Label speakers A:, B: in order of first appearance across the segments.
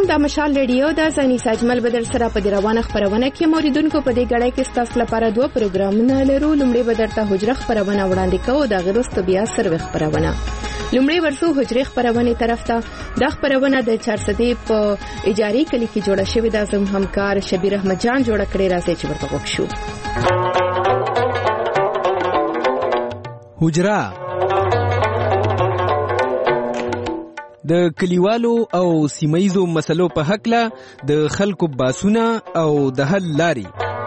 A: علیکم. دا مشال ریډیو دا زنی ساجمل بدر سره په روانه خبرونه کې موریدونکو په دې غړای کې ستاسو لپاره دوه پروګرامونه لرو. لومړی بدرته حجره خبرونه وړاندې کوو، دا غوښته بیا سروي خبرونه. لومړی ورسو حجره خبرونه طرف ته. دا خبرونه د چارسدې په اجاري کلی کې جوړه شوې ده. زم همکار شبیر احمد جان جوړ کړی راځي چې ورته وښو.
B: حجره د کلیوالو او سیمایزو مسلو په حق له د خلکو باسونه او د حل لاري.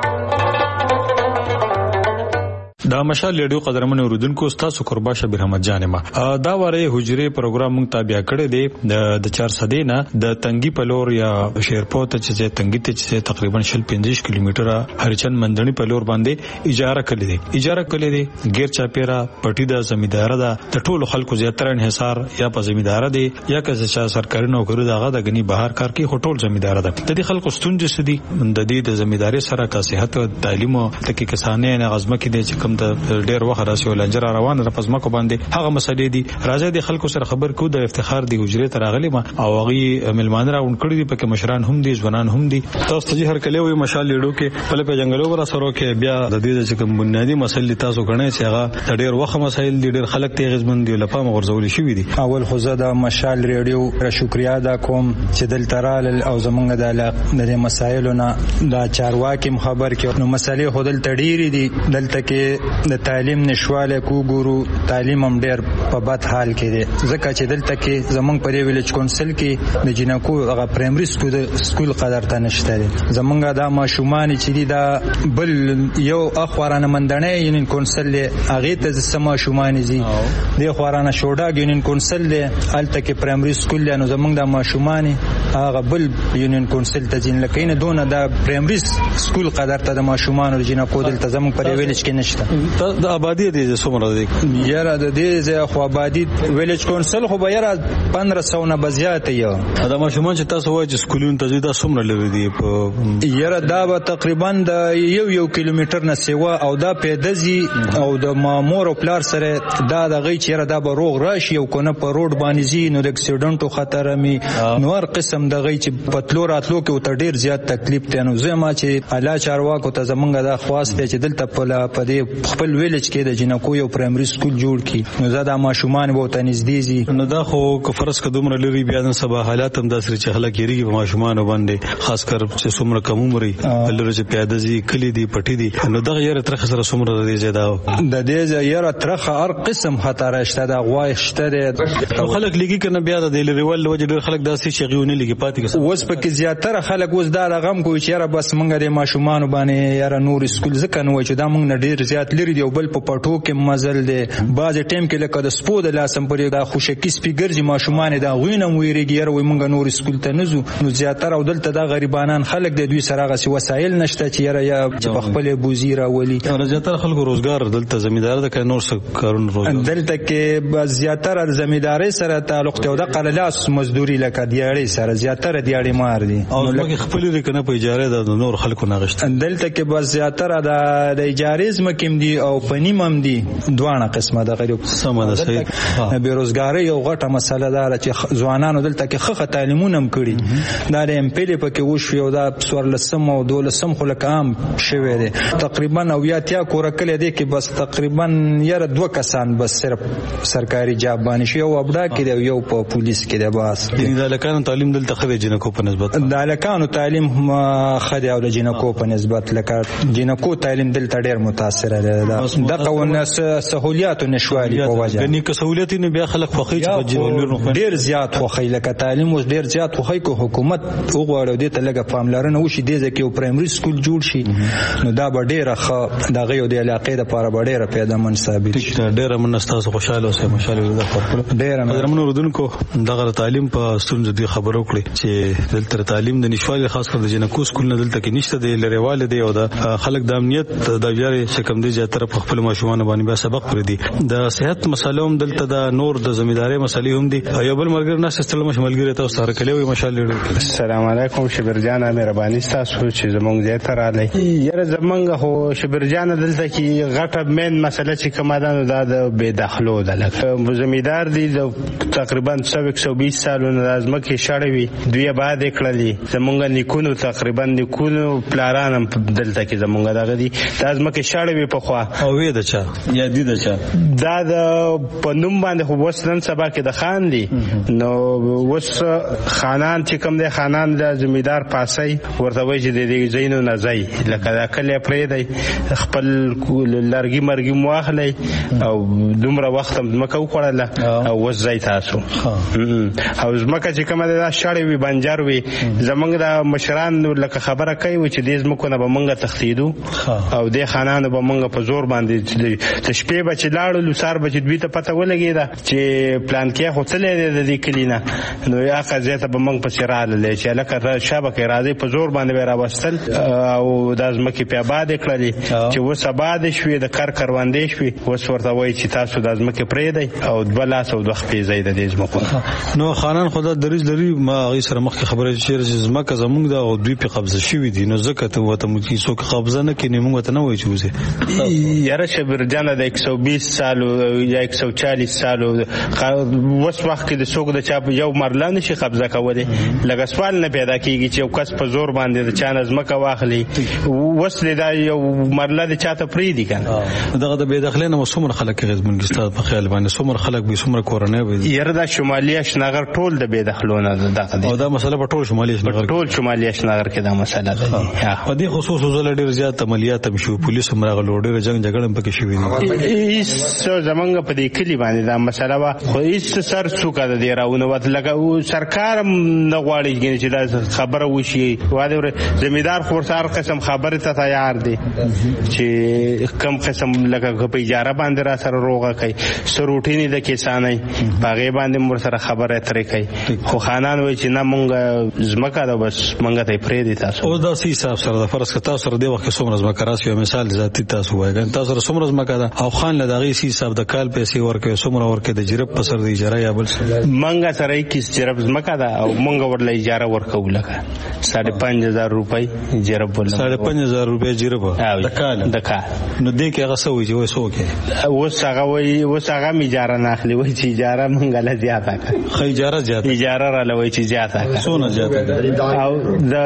C: دا مشال ریډیو قدرمن اوریدونکو تاسو قربا شبیر احمد جان ما دا واره حجره پروګرام مونږ تابع کړی دی د 400 نه د تنګي پلور یا شیرپوت چې تنګي ته چې تقریبا 50 کیلومتره هرچن مندنی پلور باندې اجاره کړی دی غیر چاپیرا پټی د زمیندار ده د ټولو خلکو زیاتره انحصار یا په زمیندار دی یا که چې سرکاري نوکری دغه د غنی بهر کار کې هټول زمیندار ده. د دې خلکو ستونزې سدي د دې د زمینداري سره کا صحت او تعلیم او تکي کسانه نه غزمه کې د چې د ډېر وخت راسي ولنجر روان را پزما کو باندې هغه مسلې دي. راځي د خلکو سره خبر کو د افتخار دی حجره تر غلي ما او غي ملمان را اون کړی دي پکې مشران هم دي ځوانان هم دي. تاسو ته هر کله وي مشال لیډو کې په جنگلو ورا سره کې بیا د دې چې کوم بنیادی مسلې تاسو غنئ چې هغه ډېر وخت مسایل دي ډېر خلک ته غزمن دي لپاره غرزول شي دي.
D: اول خو زه د مشال ریډیو شکریا ادا کوم چې دلترال او زمونږ د مسایلونو د چارواکي خبر کې نو مسلې خودل تډيري دي. دلته کې د تعلیم نشواله کو ګورو تعلیم هم ډېر په بد حال کې دی ځکه چې دلته کې زمونږ په ویلج کونسل کې د جنکو هغه پرایمري سکول قدر ته نشته. زمونږ دا ماشومان چې دي دا بل یو اخوارانه مندنه یونین کونسل هغه ته سم ماشومان دي د اخوارانه شوډا یونین کونسل دی الته کې پرایمري سکول نو زمونږ د ماشومان هغه بل یونین کونسل ته ځین لکه نه دونه د پرایمري سکول قدر ته د ماشومان او جنکو دلته زمونږ په ویلج کې نشته.
C: د آبادی دې څومره دی
D: یاره د دې خو آبادی ویلج کونسل خو به یاره 1500 نه بزیات یو
C: دا ماشومان چې تاسو وایي چې سکولونو ته دا څومره لري دی په
D: یاره دا به تقریبا د یو کیلومتر نه سیوا او دا پیدزي او د مامور او پلار سره دا د غي چې یاره دا به روغ راشي او کنه په روډ باندې زی نو د اکسیډنټو خطر می نو هر قسم د غي چې پتلو راتلو کې ته ډیر زیات تکلیف ته نو زما چې اعلی چارواکو ته زمونږ د خواست چې دلته په دې خپل ویلج کې د جنکو یو پرایمري سکول جوړ کی نو زدا ماشومان وو ته نږدې دي.
C: نو دا خو فرض کدومره لري بیا نن سبا حالات هم داسې چې خلک یریږي په ماشومان باندې خاص کر چې څومره کم عمرې لري چې پیاده زی کلی دي پټي دي نو دا یې تر سره څومره دی زیاده
D: د دې یې تر هر قسم خطر شته د غوای شته
C: او خلک لګي کنه بیا د لیول وجه ډېر خلک داسې شغیونه لګي پاتې کس
D: اوس پکې زیاتره خلک اوس دا رقم کوي چې یاره بس مونږ د ماشومان باندې یاره نور سکول ځکه نو چې دا مونږ ډېر زیات لري دی بل په پټو کې مزل دی بعض ټیم کې لکه د سپو د لاسم پرې دا خوشکی سپیګرځي ماشومان دا غوینه ویریږي یاره وي مونږ نور سکول ته نزو نو زیاتره او دلته دا غریبانان خلک د دوی سره غسي وسایل نشته چې یاره یا په خپل بوزي راولي
C: زیاتره خلکو روزګار دلته زمیندار ده که نور څه کارونه روزګار
D: دلته کې زیاتره زمینداري سره تعلق ته د قلالاس مزدوري لکه دیاړي سره زیاتره دیاړي مار دي
C: او لکه خپل لري په اجاره د نور خلکو نغشت
D: دلته کې بس زیاتره د اجارې زمکم دي او پنیمم دي دوانه قسمه د غریب
C: سم ده صحیح
D: بیروزګاری یو غټه مسله ده چې ځوانانو دلته کې خخه تعلیمونه هم کړي دا د ام پی په کې وشو یو دا 14 او 12 خو لکه عام شوی دی تقریبا او یا تیا کور کله دی کې بس تقریبا یاره 2 کسان بس صرف سرکاري جاب باندې شو یو ابدا کې یو په پولیس کې دی بس
C: د لکانو تعلیم دلته خو جنکو په نسبت
D: د لکانو تعلیم خدي او د جنکو په نسبت لکه جنکو تعلیم دلته ډیر متاثر دی دغه ونس سہولیات نشوالي په وجه
C: غني که سہولیت نه بیا خلک خوخي چې
D: ډیر زیات خوخي لکه تعلیم اوس ډیر زیات خوخي کو حکومت وګورو دې ته لګه پاملرنه وشي دې ځکه یو پرایمري سکول جوړ شي نو دا به ډیره دغه یو د علاقې لپاره به ډیره پیدا من ثابت شي.
C: ډیره من تاسو خوشاله اوسئ ماشاءالله د خپل
D: ډیره
C: من ردونکو دغه تعلیم په ستونزې دی خبرو کړي چې دلته تعلیم د نشوالي خاص کر د جنکو سکول نه دلته کې نشته دی لريواله دی او د خلک د امنیت د ویاري چې کوم دی زیاتره په خپل ماشومان باندې به سبق پر دي. د صحت مسالوم دلته د نور د زمینداري مسلې هم دي. یو بل مرګ نه سستل مشملګری تاسو سره کلی وي ماشاءالله.
E: السلام علیکم شبر جان مهرباني تاسو چې زمونږ دې تر علي یره زمونږ هو شبر جان دلته کې غټه مین مسله چې کومه ده دا د بې دخلو ده. لکه زمیندار دي تقریبا 120 سالونه د ځمکې شړې وي دوی بعد کړلې زمونږ نیکونو تقریبا نیکونو پلاران دلته کې زمونږ دغه دي د ځمکې شړې وي په خوا
C: او وې د چا یا دي د چا
E: دا د پنوم باندې خو وسنن سبا کې د خان دي نو وس خانان چې کوم دي خانان د زمیندار پاسي ورته وایي چې د دې زینو نه ځي لکه دا کله پرې دی خپل لرګي مرګي مواخلي او دومره وخت مکه وکړله او وس ځي تاسو او زمکه چې کومه دا شړې وي بنجر وي زمونږ د مشران لکه خبره کوي چې دې زمکو نه به مونږه تختیدو او د خانانو به مونږه په زور باندې د شپې به چې لاړو لسار به چې دوی ته پته ولګېده چې پلان کې خو تللی د دې کلي نه نو یا قضیه ته به مونږ پسې راغللی چې هلکه شابه کې راځئ په زور باندې به یې راوستل او دا ځمکې پې ابادې کړلې چې اوس ابادې شوې د کار کروندې شوې اوس ورته وایي چې تاسو دا ځمکې پرېږدئ او 2 لاس او 2 خپې ځئ د دې ځمکو.
C: نو خانان خو دا دریځ لري ما هغې سره مخکې خبره چې ځمکه زمونږ ده او دوی پې قبضه شوي دي نو ځکه ته ورته څوک قبضه نه کړي موږ ورته نه وایو چې وځئ.
E: یاره شبرجانه د 120 سالو یا 140 سالو اوس وخت کې د څوک د چا یو مرله نشي قبضه کولی لکه سوال نه پیدا کېږي چې یو کس په زور باندې د چا نه ځمکه واخلي اوس دا یو مرله د چا ته پرېږدي که نه
C: دغه د بېدخلۍ نه څومره خلک اغېزمن دي ستا په خیال باندې څومره خلک به څومره کورنۍ به
E: یاره دا شمالي اشنغر ټول د بېدخلو نه دغه دي
C: او دا مسله په ټول شمالي اشنغر
E: ټول شمالي اشنغر کې دا مسله ده.
C: په دې خصوص وزله ډېر زیات عملیات هم شوي پولیس هم راغلو ډېره جنګ جګړه هم پکې شوي
E: دي هېڅ زمونږ په دې کلي باندې دا مسله وه خو هېڅ سر څوکه د دې راونوت لکه سرکار هم نه غواړي چې دا خبره وشي واده زمیندار خو ورته هر قسم خبرې ته تیار دی چې کم قسم لکه په اجاره باندې را سره روغه کوي سروټینې د کسانۍ په هغې باندې م ورسره خبره ترې کوي خو خانان وایي چې نه مونږ ځمکه ده بس مونږ ته یې پرېږدي تاسو.
C: اوس داسې حساب سره د فرض که تاسو سره دې وخت کې څومره ځمکه راسي یو مثال ذاتي تاسو وایئ تاسو سره څومره ځمکه ده او خان له د هغې حساب د کال پیسې ورکوي څومره ورکوي د جرب په سر د اجاره یا بل
E: مونږ سره 21 جرب ځمکه ده او مونږ ورله اجاره ورکوو لکه 5,500 روپۍ جرب ورله
C: 5,500 روپۍ جرب د کال نو دې کې هغه څه وایي چې وایي څه وکړي
E: اوس هغه وایي اوس هغه هم اجاره نه اخلي وایي چې اجاره مونږ له زیاته کړه
C: ښه اجاره زیاته
E: اجاره راله وایي چې زیاته کړه
C: څونه زیاته
E: او د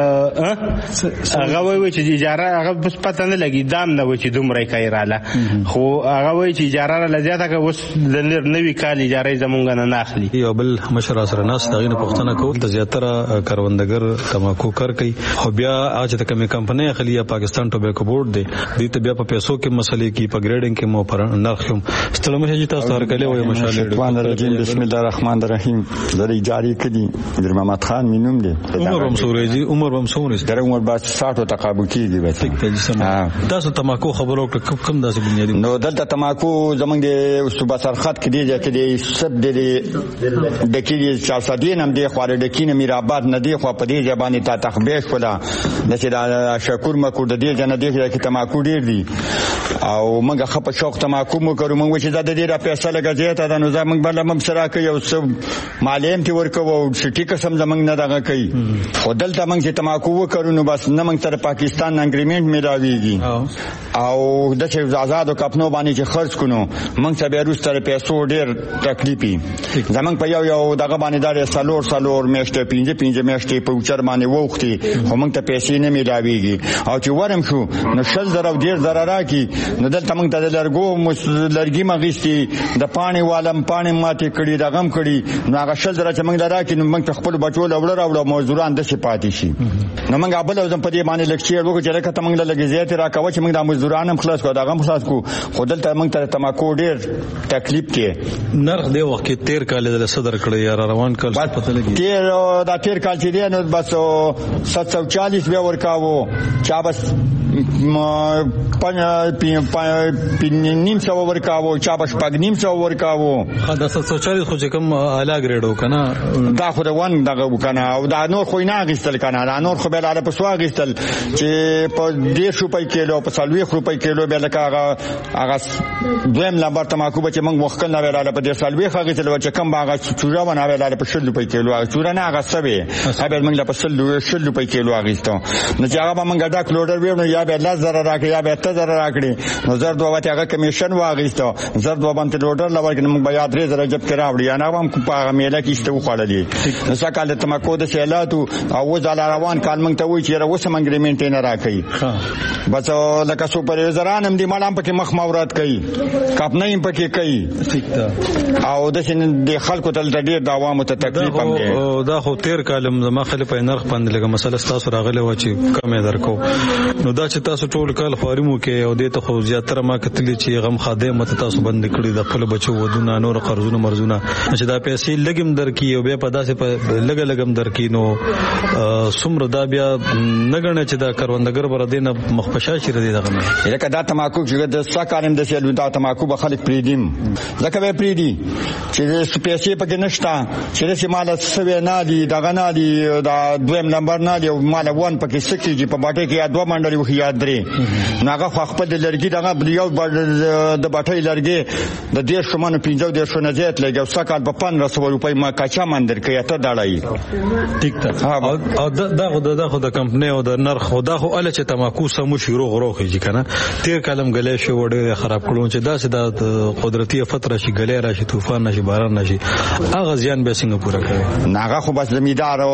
E: هغه وایي چې اجاره هغه بس پته نه لګي دام نه وایي چې دومره یې کوي راله خو هغه وایي چې اجاره راله زیاته کړه اوس د نوي کال اجاره یې زمونږ نه اخلي.
C: یو بل مشر راسره ناست د هغې نه پوښتنه کول د زیاتره کروندګر تماکو کار کوي خو بیا هغه چې د کومې کمپنۍ اخلي یا پاکستان ټوبیکو بورډ دی دوی ته بیا په پیسو کې مسلې کي په ګریډینګ کې مو پر نرخ هم ستړی مشه چې تاسو هرکلی وایي ماشاءالله.
F: بسم الله الرحمن الرحیم زه جاری کړي در محمد خان مینوم دی
C: عمر هم سورېږي عمر هم څومره
F: در عمر با 60 تقابل کېږي
C: بس تاسو تماکو خبرو کم داسې بنیادي
F: نو دلته تماکو زمونږ د صوبه سرحد کې دی چې د سب د ډکې 400 نم دی خو د ډکې نه میرآباد نه دی خو په دې ځبانې تا تخبیش کولا د چې د شکور مکو د دې جن دی چې تماکو ډیر دی او موږ خپ شوق تماکو مو کوو موږ چې د دې را پیسې لګځي ته د نو زمونږ بل مم سره کوي او سب مالیم تی ورکو او سټی قسم زمونږ نه دغه کوي خو دلته موږ چې تماکو وکړو نو بس نه موږ سره پاکستان اګریمنت میلاویږي او د چې آزاد کپنو باندې چې خرج کونو موږ ته بیا روسته پیسو ډیر تکلیفي زمونږ په یو دغه باندې دار سالور میشته 15 میشته په اوچر باندې وختي خو موږ ته پیسې نه میلاویږي او چې ورم شو نو 60 ډیر ضرر راکې نو دلته موږ ته د لرګي مغېستي د پانی والم پانی ماته کړي د غم کړي نو هغه 60 چې موږ راکې نو موږ خپل بچو لوړ مزدوران د شپاتې شي نو موږ بل ځم په دې باندې لکچر وکړو چې راکته موږ لګي زیات راکوي چې موږ د مزدوران هم خلاص کو دا غم خلاص کو خو دلته موږ ته تماکو ډیر تکلیف کې
C: نرخ دی وخت کې 13 کال د صدر کړی یا روان کال پته لګي
F: دا 13 کال چې دی نو بس 740 بیا ورکاوه چا بس 15 نیم سو ورکاو چا بش پګ نیم سو ورکاو
C: دا 740 خو چې کوم اعلی ګریډو کنه
F: دا خو د ون دغه کنه او دا نور خو نه غیستل کنه دا نور خو به لاله په سوا غیستل چې په 150 روپۍ کیلو په 40 روپۍ کیلو به لکه هغه دویم لمبر تماکو به چې موږ وختل نه لاله په 40 غیستل چې کم هغه چوره ونه لاله په 100 روپۍ کیلو چوره نه هغه سبه هغه موږ له په 100 روپۍ کیلو غیستو نو چې هغه موږ دا کلوډر ویو یا به 10,000 راکړي یا به 10,000 راکړي نو زر دوه وته هغه کمیشن واغیستو زر دوه باندې لوډر لور موږ بیا 3,000 جب کې راوړي یا نه هم په هغه میله کې استو خړلې نو سکه تماکو د سیلاتو او زال روان کال موږ ته وی چې اوس موږ اګریمنت نه راکړي بس لکه سوپروایزران هم دې مالام پکې مخ مورات کوي کاپنه هم پکې کوي او د خلکو تل ډېر د عوامو ته تکلیف هم دی
C: دا خو تیر کالم زما خلک په نرخ باندې لګه مسله تاسو راغله و چې کمې درکو نو دا چې تاسو ټول کال خارمو کې او دې ته خو زیاتره ما کتلی چې غم خادم مت تاسو بند کړی د خپل بچو ودونه نور قرضونه مرزونه چې دا پیسې لګم درکې او بیا په داسې په لګم درکې نو څومره دا بیا نګنه چې دا کروندګر بر دینه مخپشا شي ردی دغه
F: لکه دا تماکو چې د سکارم د سیلو دا تماکو به خلک پریدیم ځکه به پریدي چې پیسې پکې نشتا چې مال سوي نه دي دغه نه دي دا دویم نمبر نه دی مال وان پکې سکی چې په باټه کې دوه منډري وخی یاد درې ناغه خپل د لرګي دغه یو د باټه لرګي د 1.5 شمانو 15 نه زیات لګو سکال په 1500 روپۍ ما کاچا مندر کې ته دړای
C: ټیک ته او دا خو د کمپنی او د نرخ خدا خو ال چې تماکو سمو شروع غروخي چې کنه تیر کلم غلې شو وړه خراب کړو چې دا د قدرتي فتره شي غلې راشي طوفان نشي باران نشي اغه ځان به څنګه پورا کوي
F: ناغه خو بس زمیدار او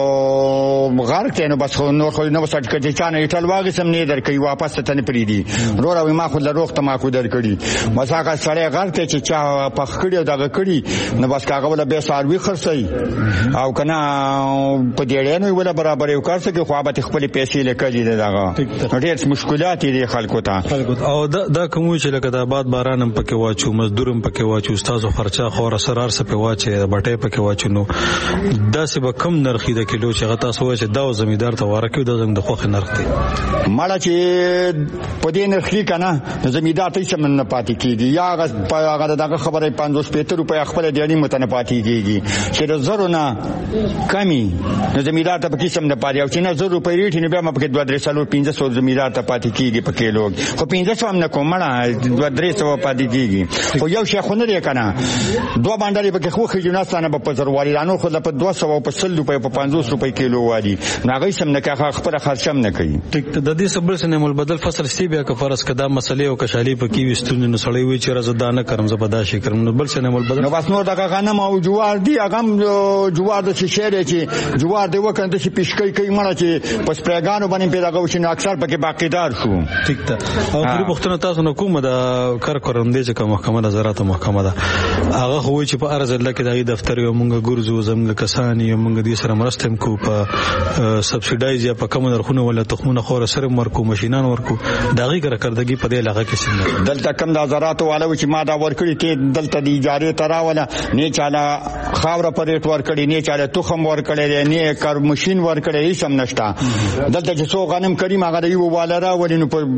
F: غار کې نو بس نور خو نو سټ کې چې نه ایټل واغې سم نه در کوي واپس ته نه پریدي رور او ما خو د روغ تماکو در کړی مساکه سړی غار کې چې چا پخ کړی دغه کړی نو بس کاغه ولا به ساروي خرڅي او کنه په دې نه ولا برابر یو کار څه کې خو به خپل پیسې لکړي دغه ډېر مشکلات دي خلکو ته
C: او دا کوم چې لکه د آباد باران هم پکې واچو مزدورم پکې واچو استادو خرچا خو سرار سره په واچي بټې پکې واچو نو دا څه به کم نرخي د کیلو چې غتا سوې چې دا زمیدار ته ورکو د زنګ د خوخ نرخ دی
F: مالا چې په دې نرخي کنه زمیدار ته څه من پاتې کیږي یا هغه دغه خبره 550 روپیا خپل دیانی متنه پاتې کیږي چې د زرو نه کمی زمیدار ته پکې سم نه پاتې او چې نه 0 روپۍ ریټ نه بیا م پکې 2-300 زمیدار ته پاتې کیږي په کیلو خو 500 هم نه کومه 2-300 پاتې کیږي خو یو شیخ نه دی کنه دوه باندې پکې خو خجوناستانه په پزروالي رانو خو په 200 او په 100 روپۍ په 500 روپۍ کیلو وادي ناغې سم نه کا خپل خرچم نه کوي
C: ټیک د دې صبر سره مول بدل فصل سی بیا که فرض کدا مسلې او کشالي په کې وستونه نو سړی وی چې رزدانه کرم زبدا شي کرم نو بل سره مول بدل
F: نو بس نور دغه غنم او جوار دی هغه جوار د شهره چې جوار دی وکنده چې پیشکې کوي مړه چې پس پرګانو باندې پیدا غو چې نو اکثر پکې باقیدار شو
C: ټیک ته او د پښتنه تاسو نو کومه د کار کورم دی چې محکمه نظارت محکمه ده هغه خو چې په ارز الله کې د دفتر یو مونږ ګورځو زموږ کسان یو مونږ دې سره مرستم کو په سبسایډایز یا په کوم نرخونه ولا تخمونه خور سره مرکو ماشينان ورکو دغه کارکردګي په دې علاقه کې څنګه
F: دلته کم د نظارت والو چې ما دا ورکړي ته دلته د اجاره تراوله نه چاله خاور په ریټ ورکړي نه چاله تخم ورکړي نه کار ماشين ورکړي هیڅ هم نشته دلته چې څو غنم کریم هغه دی والره ولینو په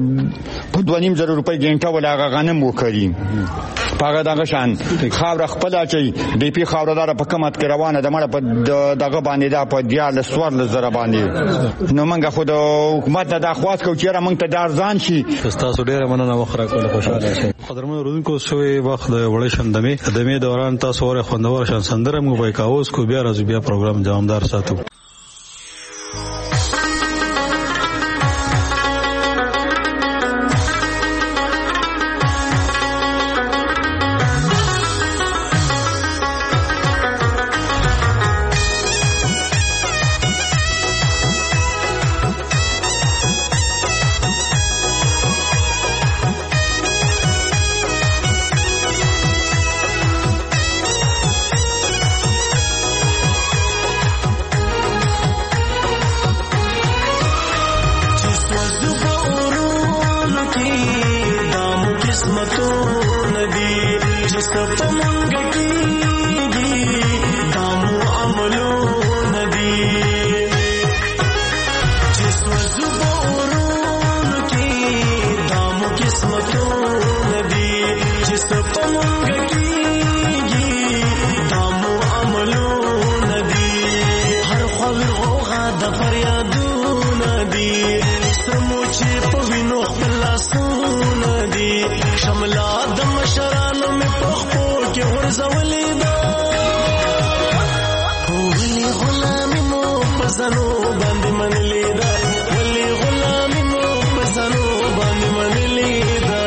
F: 2.5 روپۍ ګنټه ولا غنم وکړي پاګه دغه شان خاور خپل اچي ډي پی خاوردار په کمات کې روانه د مړه په دغه باندې دا په دیال سوار لزر باندې نو منګه خو د حکومت د اخواس کو چیرې منګ ته دارزان شي
C: تاسو ډیره مننه وخره کوله خوشاله شئ قدرمن رودونکو سوې وخت د وړې شندمې دوران تاسو ور خوندور شان سندره مو به کاوس کو بیا راځو بیا پروګرام دوامدار ساتو
G: Just was the born, okay, په وینو خپل لاسونه دي شملا د مشرانو مې په خپو کې ورزولې ده ولې غلامي مو په ځانو باندې منلې ده ولې غلامي مو په ځانو باندې منلې ده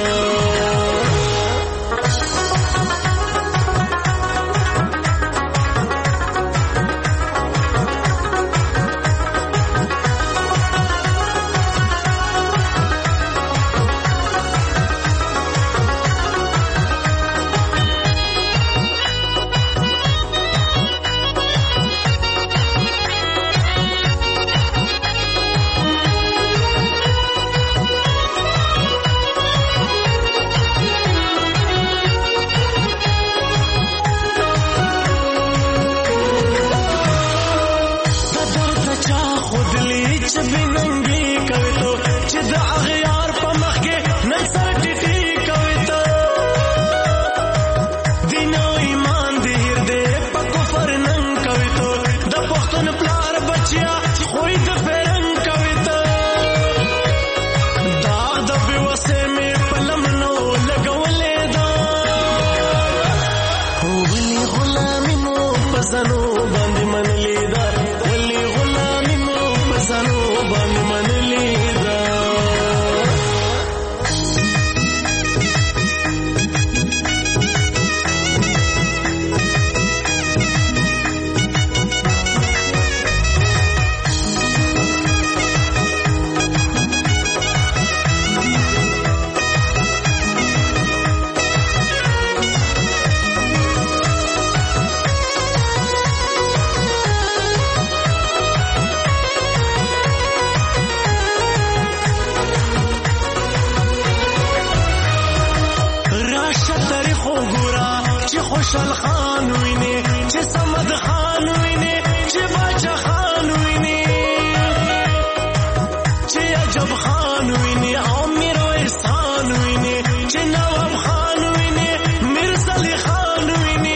G: خوشحال خان ویني چې صمد خان ویني چې باچا خان ویني چې عجب خان ویني او میرویس خان ویني چې نواب خان ویني مرزا علي خان ویني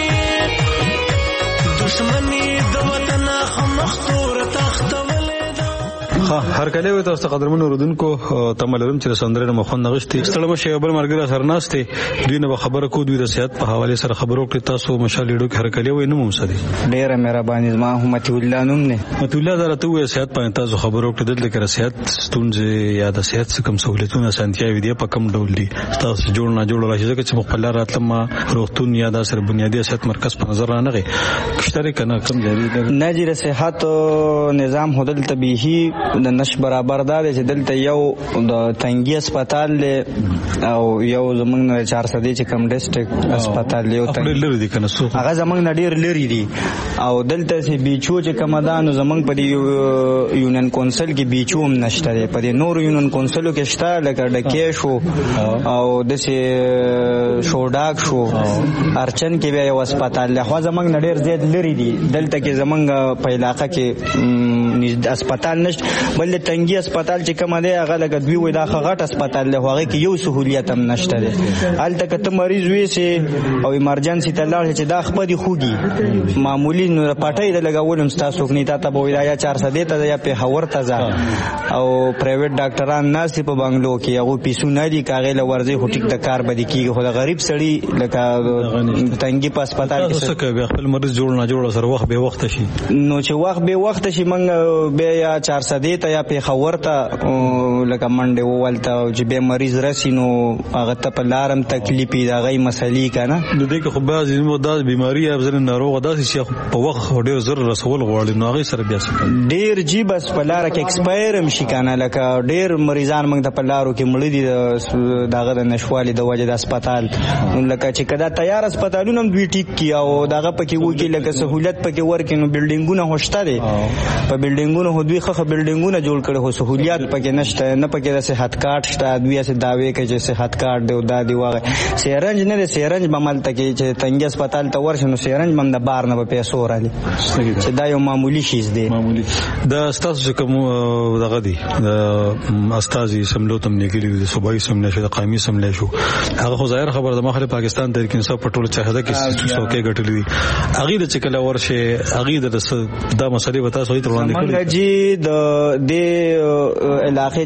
G: دشمنی د وطن خمختور تختولې ده
C: هر کله وي تاسو قدرمن اوردونکو تملرم چې سندره مخون نغشتي ستړم شي بل مرګره سرناسته دوی نه خبره کو دوی د صحت په حواله سره خبرو کړي تاسو مشالېډو کې هر کله وي نو ممسدي
H: ډېر مهرباني زما همت الله نوم نه
C: مت الله درته وي صحت په تاسو خبرو کړي دلته کې صحت ستونزې یا د صحت کم سہولتونه سنتیاوي دي په کم ډول دي تاسو جوړ نه جوړ راشي چې خپل راتلم روغتون یا د سر بنیادی صحت مرکز په نظر نه غي کشتره کنه کم جاری
H: نه جره صحت نظام هدل طبيعي د نش برابر ده چې دلته یو د تنګي هسپتال او یو زمونږ 400 چې کم ډیسټریکټ هسپتال یو
C: تنګي لري دي کنه سو
H: هغه زمونږ نډیر لري دي او دلته چې بیچو چې کمدانو زمونږ په یونین کونسل کې بیچو هم نشته په دې نور یونین کونسلو کې شته لکه ډکې شو او د شوډاک شو ارچن کې بیا یو هسپتال له خو زمونږ نډیر زیات لري دي دلته کې زمونږ په علاقې کې هسپتال نشته بل تنګي هسپتال چې کوم دی هغه لکه دوی وای دا غټ هسپتال له هغه کې یو سہولیت هم نشته دی الته کته مریض وي سي او ایمرجنسي ته لاړ چې دا خپل خوږي معمولی نو پټای د لګولم تاسو کني تا ته وای یا 400 ته یا په هور ته ځه او پرایویټ ډاکټران ناس په بنگلو کې هغه پیسو نه دي کاغه لورځي هټیک د کار بدی کیږي خو غریب سړی لکه تنګي په هسپتال کې
C: څه کوي خپل مریض جوړ نه جوړ سره وخت به وخت شي
H: نو چې وخت به وخت شي منګ به یا 400 ته یا په خور ته لکه منډه ولته چې به مریض راسي نو هغه ته په لارم تکلیف دا غي مسلې کنه
C: د دې کې خو بعض د بیماری افزر ناروغ داسې شي په وخت ډېر زر رسول غواړي نو هغه سره بیا
H: ډېر جی بس په لار کې ایکسپایر هم شي کنه لکه ډېر مریضان موږ د په لارو کې مړ دي داغه د نشوالي د وجه د هسپتال لکه چې کدا تیار هسپتالونه هم دوی ټیک کی او داغه پکې وږي لکه سہولت پکې ورکې نو بلډینګونه هوشته دي په بلډینګونو هو دوی خخه بلډینګونه جوړ کړي هو سہولیات پکې نشته نه پکې د صحت کارت شته دوی سه داوی کوي چې صحت کارت دی او دا دی واغ سیرنج نه دی سیرنج بمل تکي چې تنګي هسپتال ته ورشنو سیرنج من د بار نه په پیسو رالی چې دا یو معمولی شیز دی
C: معمولی د استاد کوم دغه دی د استاد سملو تم نګلی د صوبایي سمله شو د قومي سمله شو هغه خو ظاهر خبر د مخالف پاکستان تحریک انصاف پټول چاهده کې څوکې غټلې دي اغه د چکله ورشه اغه د مسلې وتا سوې تر وړاندې
H: کړې جی د علاقې چې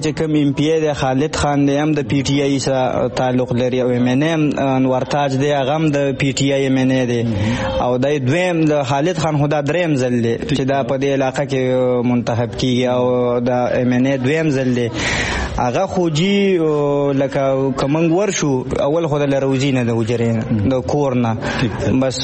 H: چې کوم ایم پی ای دی خالد خان دی هم د پی ټی آی سره تعلق لري او ایم ان ای انور تاج دی هغه هم د پی ټی آی ایم ان ای دی او د دویم د خالد خان خدا دریم ځل دی چې دا په دې علاقه کې منتخب کیږي او د ایم ان ای دویم ځل دی هغه خوجي لکه کومنګ ورشو اول خو د لروزی نه د وجرین د کورنا بس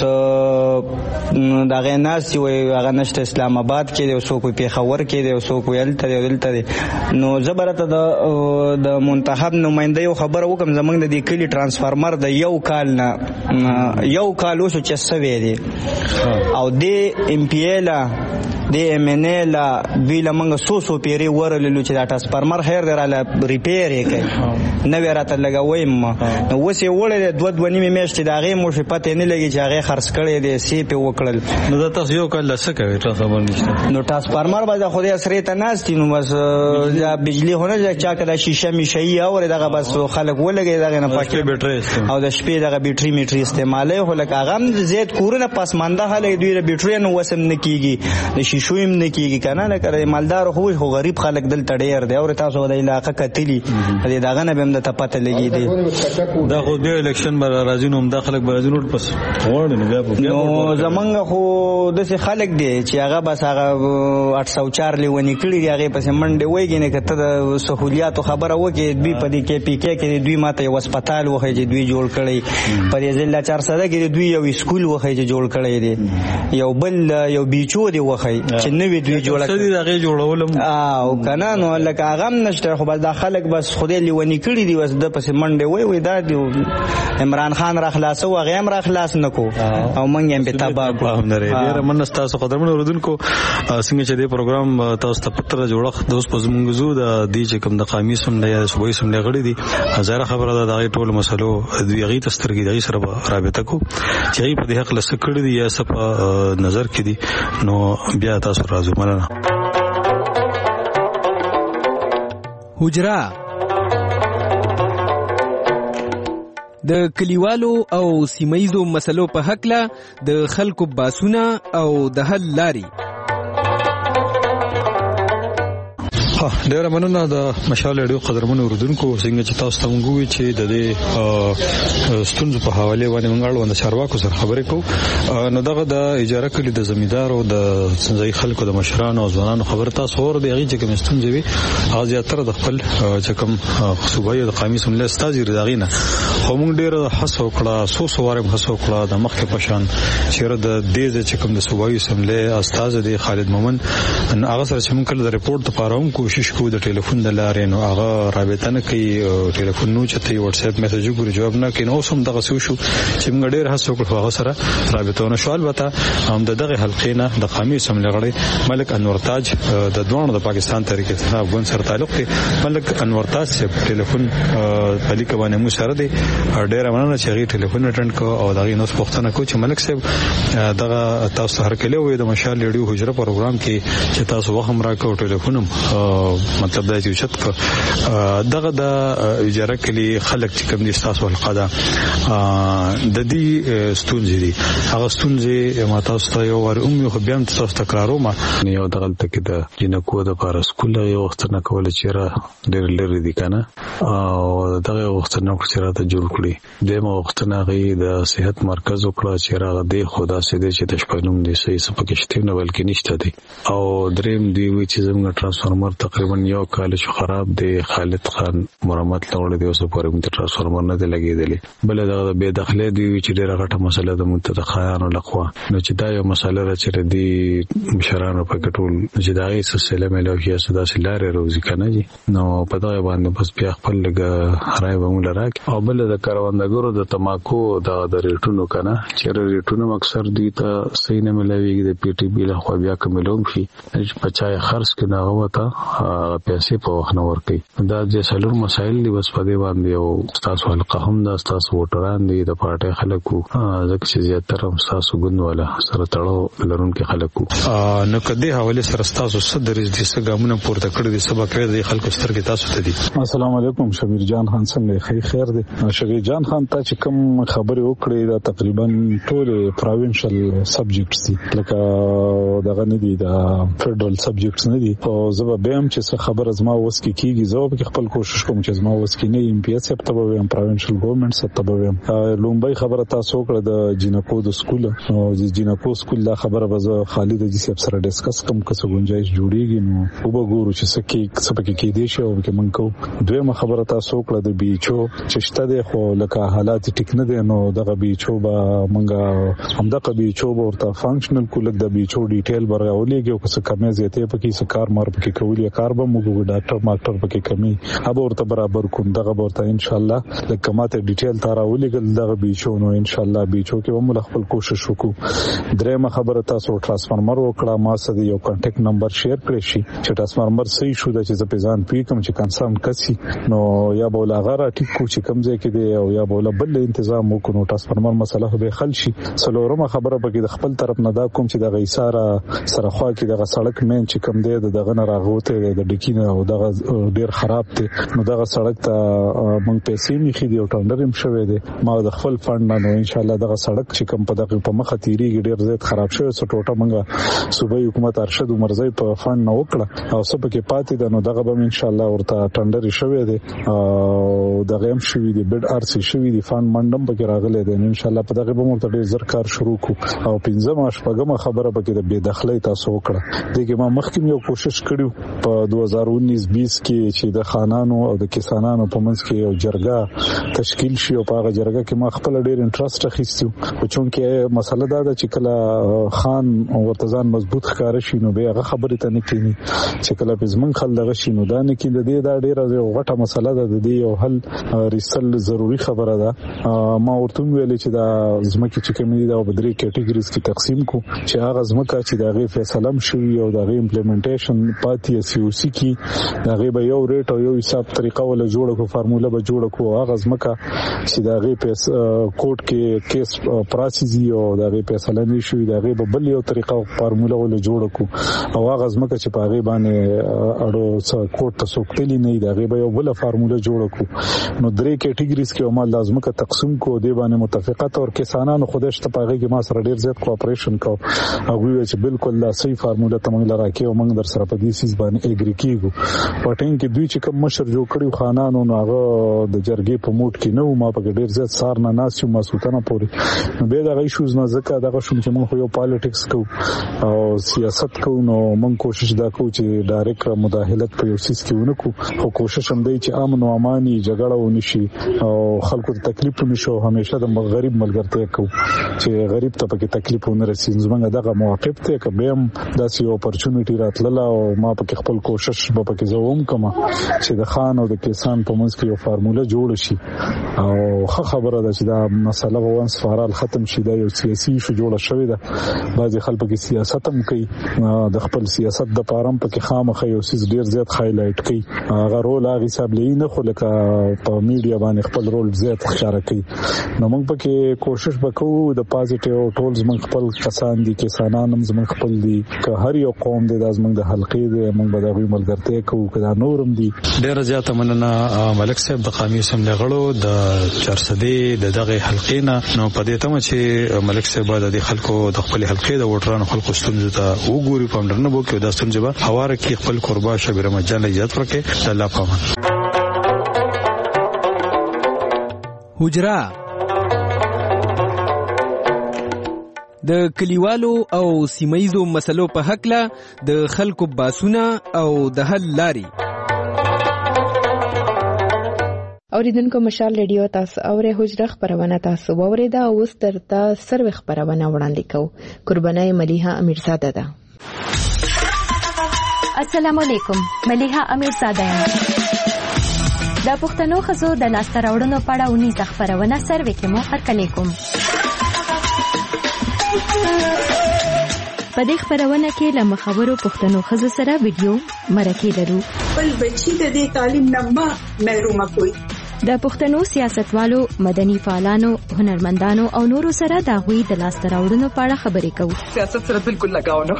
H: دا غي ناس چې هغه نشته اسلام آباد کې دی او څوک په خبر کې دی او څوک ولته دی ولته دی نو زبرته د منتخب نماینده یو خبر وکم زمنګ د دې کلی ترانسفارمر د یو کال نه یو کال وشو چې سوي دی او د ام پی ال د ام ان ال دوی لمنګ سو پیری ورللو چې دا ترانسفارمر خیر دراله ریپیر یې کوي نو راته لګوي نو وسه وړل دوه نیمه میاشتې دا غي مو پته نه لګي چې هغه خرڅ کړي دي سی په وکړل نو دا تاسو یو کال لسه کوي ترانسفارمر نشته نو ترانسفارمر باندې خو دې سره ته ناشتي نو بس دا بجلی هونه چا کله شیشه میشي او دغه بس خلک ولګي دغه نه پاتې بیټری او د شپې دغه بیټری میټری استعمالي هو لکه هغه زیات کورونه پسمانده هله دوی بیټری نو وسم نه کیږي د شیشو هم نه کیږي کنه لکه مالدار خو غریب خلک دل تډیر دی او تاسو د علاقه کتلی دغه نه بهم د پته لګي دي
C: دا خو د الیکشن بر راځي نو داخله برازیل پس وړ نه بیا
H: نو زمنګ خو د خلک دی چې هغه بس هغه 804 لیونی کړی دی هغه پس منډه وایي نه کته د سہولیات خبره وکي دوی په دې کې پی کې کې دوی ماته یو هسپتال وخی چې دوی جوړ کړی په دې ضلع 400 کې دوی یو سکول وخی چې جوړ کړی دی یو بل یو بیچو دی وخی چې نوې دوی جوړ کړی دی هغه جوړولم او کنه نو لکه هغه نشته خو بس د خلک بس خو دې لیونی کړی دی وس د پس منډه وای دا دی عمران خان را خلاصو هغه هم را خلاص نکو او مونږ هم په تابع
C: کوم نه ډیر مننه تاسو قدرمن اوردونکو څنګه چې دې پروګرام تاسو ته پتر جوړخ د اوس په زمونږ زو د دې چې کوم د قومي سمډه یا صوبایي سمډه غړي دي هزار خبره ده د ټول مسلو دوی غي تسترګي دای سره رابطه کو چې په دې حق لسه کړی دي یا سپ نظر کې دي نو بیا تاسو راځو مننه
B: حجرا د کلیوالو او سیمایزو مسلو په حق له د خلکو باسونه او د حل لاري
C: ډیر مننه د مشال ریډیو قدرمن اوردونکو څنګه چې تاسو ته وګورئ چې د دې ستونزو په حواله باندې موږ اړوند چارواکو سره خبرې کوو نو دغه د اجاره کړي د زمیندار او د ځای خلکو د مشرانو او ځوانانو خبر تاسو اور دی هغه چې کوم ستونزې وي هغه زیاتره د خپل چې کوم صوبایي د قومي سملې استاذ رضاغینه خو موږ ډیر حسو کړه سووارم حسو کړه د مخکې پشان چیرې د دې چې کوم د صوبایي سملې استاذ دی خالد مومن هغه سره چې موږ کله د ریپورت لپاره هم کوشش کوو د ټلیفون د لارې نو هغه رابطه نه کوي ټلیفون نو چته واتس اپ میسج وګوري جواب نه کوي نو سم دغه شو چې موږ ډیر هڅه وکړو هغه سره رابطه نه شو البته هم دغه حلقې نه د قومي سملې غړي ملک انور تاج د دوه د پاکستان تحریک انصاف ګوند سره تعلق دی ملک انور تاج سے ټلیفون په لیک باندې مو سره دی ډیر مننه چې غي ټلیفون اټند کو او دغه نو پوښتنه کو چې ملک صاحب دغه تاسو هر کله وې د مشال ریډیو حجره پروګرام کې چې تاسو وخت راکو ټلیفونم مطلب دا چې شت دغه د اجاره کلی خلک چې کوم دي تاسو القدا د دې ستونزې دي هغه ستونزې ما تاسو ته یو ور خو بیا تاسو تکرارو ما یو دغه تک د جنکو د پاره سکول یو وخت نه کول چې را ډېر لري دي کنه او دغه وخت نه چې را ته جوړ کړی دغه وخت نه غي د صحت مرکز وکړه چې را د خدا سي دي چې د شپږم دي صحیح سپکشته نه بلکې نشته دي او دریم دی وی چې زموږ ترانسفارمر تقریبا یو کال شو خراب دی خالد خان مرمت لوړ دی اوس پورې موږ ترانسفارمر نه دی لګیدلی بل دا به داخله دی چې ډیره غټه مسله ده متخیانو لخوا نو چې دا یو مسله را چې دی مشرانو په ټول چې دا یې سلسله ملوي سدا سلاره روزي کنه جی نو په دا باندې بس بیا خپل لګ راي ومول راک او بل د کاروندګرو د تماکو د ریټونو کنه چې ریټونو اکثر دی ته صحیح نه ملوي د پی ټی بی له خو بیا کوملوم شي پچای خرڅ کنه وته پیسې په وخت نه ورکي دا د سلور مسایل دی بس په دې باندې او تاسو حلقه هم دا تاسو وټران دي د پارټي خلکو ځکه چې زیاتره هم تاسو ګوندواله سره تړو لرونکو خلکو نو کدی حواله سره تاسو صدر دې څنګه پورته کړی دي سبا کړی دي خلکو سترګې تاسو ته دي
I: السلام علیکم شبیر جان خان څنګه خیر دی شبیر جان خان ته چې کوم خبرې وکړې دا تقریبا ټول پروینشل سبجیکټس دي لکه دغه نه دي دا فدرال سبجیکټس نه دي او زه به هم چې خبر از ما وس کیږي زه به خپل کوشش کوم چې زما وس کې نه ایم پی ایس ته به ویم پروینشل ګورنمنت ته به ویم. لومبای خبره تاسو کړه د جینکو د سکول او د جینکو سکول دا خبره به زه خالد جی صاحب سره ډیسکس کوم که څه گنجائش جوړیږي نو وګورو چې څه پکې کې دي شي او کې مونږ کو. دویمه خبره تاسو کړه د بیچو چې شته د خو لکه حالات ټیک نه دي نو دغه بیچو به مونږه همدغه بیچو ورته فنکشنل کولک د بیچو ډیټیل برغولېږي او څه کمې زیاتې پکې څه کار مار پکې کولی کار به موږ ډاکټر ماستر پکې کمی هغه ورته برابر کوم دغه ورته ان شاء الله لکه ماته ډیټیل تاراولېګل دغه بیچو نو ان شاء الله بیچو کې هم خپل کوشش وکړو. درېمه خبره تاسو ټرانسفارمر وکړه ما سره یو کانټیکټ نمبر شیر کړئ شي چې ټرانسفارمر صحیح شو د چې ځپېزان پیکم چې کنسرن کسي نو یا بولا غره ټیک کو چې کم ځای کې دی او یا بولا بل تنظیم وکړو ټرانسفارمر مسله به حل شي. څلورمه خبره پکې د خپل طرف نه دا کوم چې د غیساره سره خوا کې د سړک مین چې کم دی دغه نه راغوته د ډکینه او دغه ډیر خراب دی نو دغه سړک ته مونږ پیسې میخي دی او ټندر هم شوی دی ما د خپل فند نه ان شاء الله دغه سړک چې کم په دغه په مخه تیریږي ډیر زیات خراب شوی سو ټوټه مونږه صوبایي حکومت ارشد عمرزی په فند نه وکړه او څه پکې پاتې ده نو دغه به ان شاء الله ورته ټندر شوی دی او دغه هم شوی دی بډ ار سی شوی دی فند منډم پکې راغلی دی ان شاء الله په دغه به مونږ ته ډیر زر کار شروع کو. او پنځمه شپږمه خبره پکې د بے دخلۍ تاسو وکړه دغه ما مخکې یو کوشش کړیو په 2019-20 کې چې د خانانو او د کسانانو په منځ کې یو جرګه تشکیل شي او په هغه جرګه کې ما خپل ډیر انټرست اخیستو او چونکه مسله دا ده چې کله خان او ورتزان مضبوط ښکار شي نو به هغه خبرې ته نه کینی چې کله پزمن خل دغه شي نو دا نه کې د دې دا ډیره غټه مسله ده د دې یو حل رسل ضروری خبره ده. ما ورته ویل چې دا زمکه چې کومې دا بدري کټګوریز کې تقسیم کو چې هغه زمکه چې دغه فیصله شوی او دغه امپلیمنټیشن پاتې سی او سی کې دغه به یو ریټ او یو حساب طریقه ولا جوړ کو فارموله به جوړ کو هغه زمکه چې دغه کوټ کې کیس پروسیس او دغه فیصله نشوي دغه به بل یو طریقه فارموله ولا جوړ کو او هغه زمکه چې په هغه باندې اړو کوټ ته سوکتلی نه دغه به یو بل فارموله جوړ کو نو درې کټګوریز کې عمل لازمه کا تقسیم کو دی باندې متفقه تور کسانانو خودش ته پاغه کې ما سره ډیر زیات کوآپریشن کو او وی چې بالکل لا صحیح فارموله ته موږ لراکې او موږ در سره په دې سیس باندې اګری کیږو پټین کې دوی چې کوم مشر جوړ کړیو خانانو نو هغه د جرګې په موټ کې نو ما په ډیر زیات سار نه ناسیو مسوتنه پوري نو به دا غیشوز نه ځکه دغه شوم چې موږ یو پالیټکس کو او سیاست کو نو موږ کوشش دا کو چې ډایرکټ مداخلت په یو سیس کې ونکو خو کوشش هم دی چې امن او اماني جګړه ونشي او خلکو ته تکلیف نشو همیشه د غریب ملګرتیا کو چې غریب ته پکې تکلیف ونه رسي زمونږ دغه موقف ته کبم داسې اپورچونټی راتله او ما پکې خپل کوشش به پکې زوم کما چې د خان او د کسان په منځ کې یو فارموله جوړ شي او خبره ده چې دا مسله وانس فارال ختم شي دا یو سیاسي شو جوړ شوی ده بعضي خلک پکې سیاست هم کوي د خپل سیاست د پارم پکې خامخې یو سیس ډیر زیات هایلایټ کوي هغه رول هغه حساب لینه خو لکه په میډیا باندې خپل رول زیات ښکارا کوي نو موږ پکې کوشش وکړو د پازیټیو ټولز موږ خپل کسان دي کسانان هم زموږ خپل دي که هر یو قوم دي د زموږ د حلقې دي موږ به د ملګرتیا کوو کدا نورم دي.
C: ډیر زیات مننه ملک صاحب د قومي اسمبلی غړو د چارسدي دغه حلقې نه نو پدې ته چې ملک صاحب د خلکو د خپل حلقې د وټرانو خلکو ستونزې ته وګوري پاملرنه وکړي د ستونزې به حواره کې خپل قربا شبیر مجان اجازه ورکړي الله پامان.
B: حجرا د کلیوالو او سیمایزو مسلو په حق له د خلکو باسونه او د حل لاري
A: اوریدونکو مشال ریډیو تاسو اوره حجره خبرونه تاسو ووریدا او سترتا سروي خبرونه وړاندې کو قربانای ملیحه امیرزاده ده.
J: السلام علیکم ملیحه امیرزاده یم. د پښتنو خزو د لاسته راوړنو په اړه ونی خبرونه سروي کې مو هرکلی کوم. په دې خبرونه کې له مخابرو پښتنو خزو سره ویډیو مرکه لرو.
K: بل بچی د دې تعلیم نه محروم کوي.
J: د پښتنو سیاستوالو، مدني فعالانو، هنرمندانو او نورو سره د غوي د لاسته راوړنو په اړه خبرې کوو.
K: سیاست سره بالکل لگاو نه.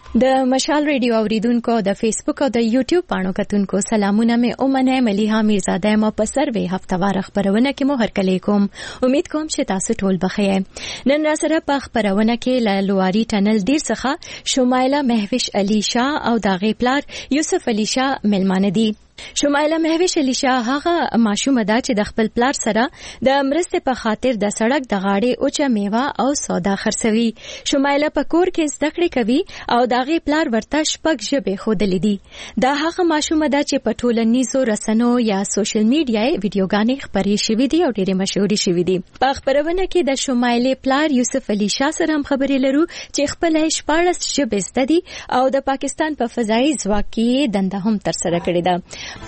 J: د مشال ریډیو اوریدونکو د فیسبوک او د یوټیوب پاڼو کتونکو سلامونه مې اومنه مليها میرزاده ما په سروي هفتوار خبرونه کې مو هرکلی کوم. امید کوم چې تاسو ټول بخیر. نن را سره په خبرونه کې ل لواری ټنل ډیر څخه شمایله مهوش علي شاه او د غیپلار یوسف علي شاه ملمانه دي. شمایله مهوش علي شاه هغه ماشومه ده چې د خپل پلار سره د مرستې په خاطر د سړک د غاړې اوچه میوه او سودا خرڅوي. شمایله په کور کې زده کړې کوي او د هغې پلار ورته شپږ ژبې ښودلې دي. دا هغه ماشومه ده چې په ټولنیزو رسنو یا سوشل میډیا یې ویډیوګانې خپرې شوې دي او ډېرې مشهورې شوې دي. په خبرونه کې د شمایلې پلار یوسف علي شاه سره هم خبرې لرو چې خپل 14 ژبې زده دي او د پاکستان په فضایي ځواک کې دنده هم ترسره کړې ده.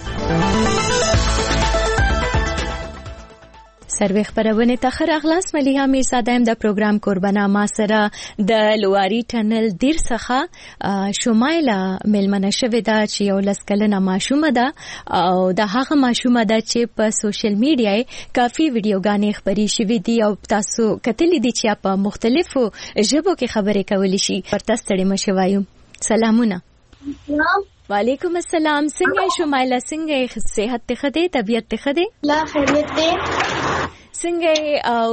J: سروي خبرونه تخر اغلاس مليها میرزاده د پروګرام قربانا ما سره د لواری ټنل دیر څخه شمایله ملمنه شوې ده چې یو لسکلنه ماشومه ده او د هغه ماشومه ده چې په سوشل میډیا کافي ویډیوګانې خبرې شوې دي او تاسو کتلې دي چې په مختلفو ژبو کې خبرې کولې شي. پرته ستړي مشه وایو سلامونه. وعلیکم السلام. څنګه شمایله؟ څنګه صحت ته خده؟ طبیعت ته خده؟
L: لا خیریت ده.
J: څنګه او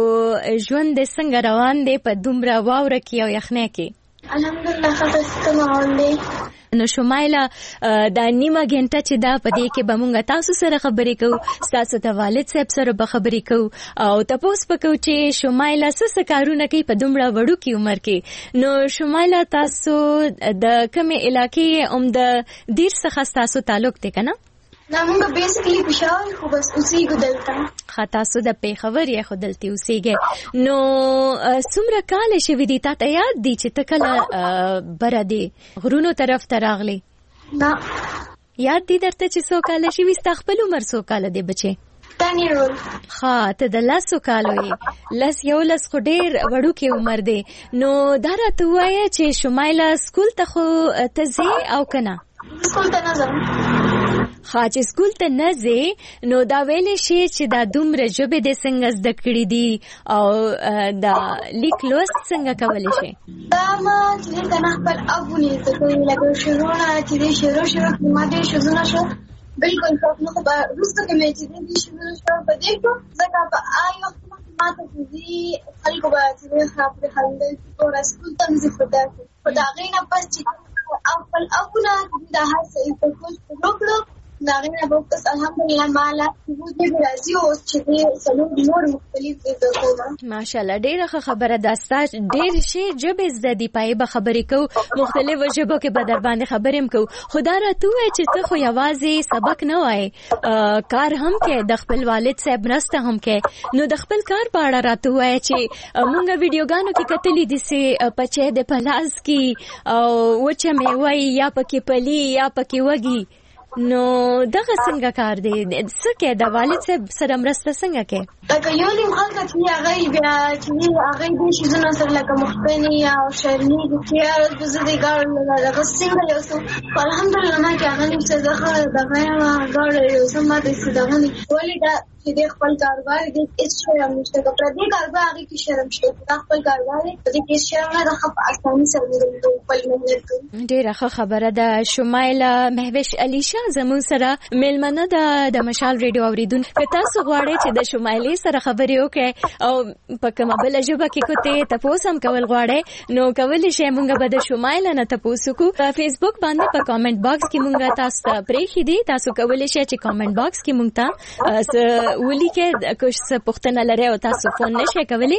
J: ژوند څنګه روان دی په دومره واوره کې او یخنۍ کې؟
L: الحمدلله ښه روان دی.
J: نو شمایله دا نیمه غنټه چې دا پدې کې به مونږ تاسو سره خبرې کوو، تاسو د والد صاحب سره به خبرې کوو او تاسو پکو چې شمایله څه کارونه کوي په دومره وړو کې عمر کې. نو شمایله تاسو د کومه علاقې د دیر څخه تاسو تعلق دی کنه؟
L: نه موږ بیسیکلی پېښور خو بس اوسېږو دلته.
J: تاسو د پېښور یې خو دلته اوسېږئ. نو څومره کاله شوي دي؟ تا ته یاد دي چې ته کله بره دی غرونو طرف ته راغلی؟
L: نه.
J: یاد دي درته چې څو کاله شوي؟ ستا خپل عمر څو کاله دی بچې؟
L: 10 year old.
J: ها ته د 10 کالو یې. 11 خو ډېر وړوکی عمر دی. نو دا راته ووایه چې شمایله سکول ته خو ته ځې او که نه؟
L: سکول ته نه ځم.
J: ها چې سکول ته نه ځې نو دا ویلی شي چې دا دومره ژبې دې څنګه زده کړي دي او دا لیک لوست څنګه کولی شي؟
L: دا ما چې دی که نه خپل اب ونې زده کوي لکه شروعونه چې دی شروع کړي ما ډېر شوزونه شو بلکل ښه نه خو به وروسته کې مې چې دی شوزونه شو په دې کړو ځکه په هغه وخت مخکې ما ته چې دي خلکو به چې دی ښه پرې خندل ټوله سکول ته مې زه خو د هغې نه پس چې خپل ابونه دا هر څه یې په کول شروع کړو ناغینا بوکس الحمدلله مالا وجود راځي او چې دې څلور نور مختلف دي کومه.
J: ماشاءالله ډیره خبره ده. ستاسو ډیر شي ژبې زده دي پای به خبرې کو مختلفو ژبو کې به در باندې خبرې هم کو. خدا راته وای چې ته خو یوازې سبق نه وای کار هم کې د خپل والد صاحب مرسته هم کې. نو د خپل کار په اړه راته وای چې مونږ ویډیوګانو کې کتلې دي چې پچې د پلاس کې او وچه میوه یا پکې پلی یا پکې وږي. نو دغه څنګه کار دی؟ څه کې د والد صاحب سره مرسته څنګه کې؟
L: لکه یو نیم خلک چې هغه بیا چې هغه دې شیزونه سره لکه مخبني او شرمي چې زه دې ګاړه دغه څنګه یو څه الحمدلله ما کې هغه نیم څه دغه ګاړه یو څه ما دې دغه ولې دا چې د خپل کاروبار دې هیڅ شرم نشته. که پردي کاروبار هغې کې شرم شته دا خپل کاروبار دی په دې کې شرم نه ده. ښه په اساني سره مې خپل محنت کوي.
J: ډېره ښه خبره ده. شمایله مهوش علي شاه زموږ سره میلمنه ده د مشال ریډیو اوریدونکو. که تاسو غواړئ چې د شمایلې سره خبرې وکړئ او په کومه بله ژبه کې کوتې تپوس هم کول غواړئ نو کولی شئ موږ به د شمایله نه تپوس وکړو. په فیسبوک باندې په کامنټ باکس کې موږ تاسو ته پرېښي دي. تاسو کولی شئ چې کامنټ باکس کې موږ ته ولیکئ که څه پوښتنه لرئ او تاسو فون نشئ کولی.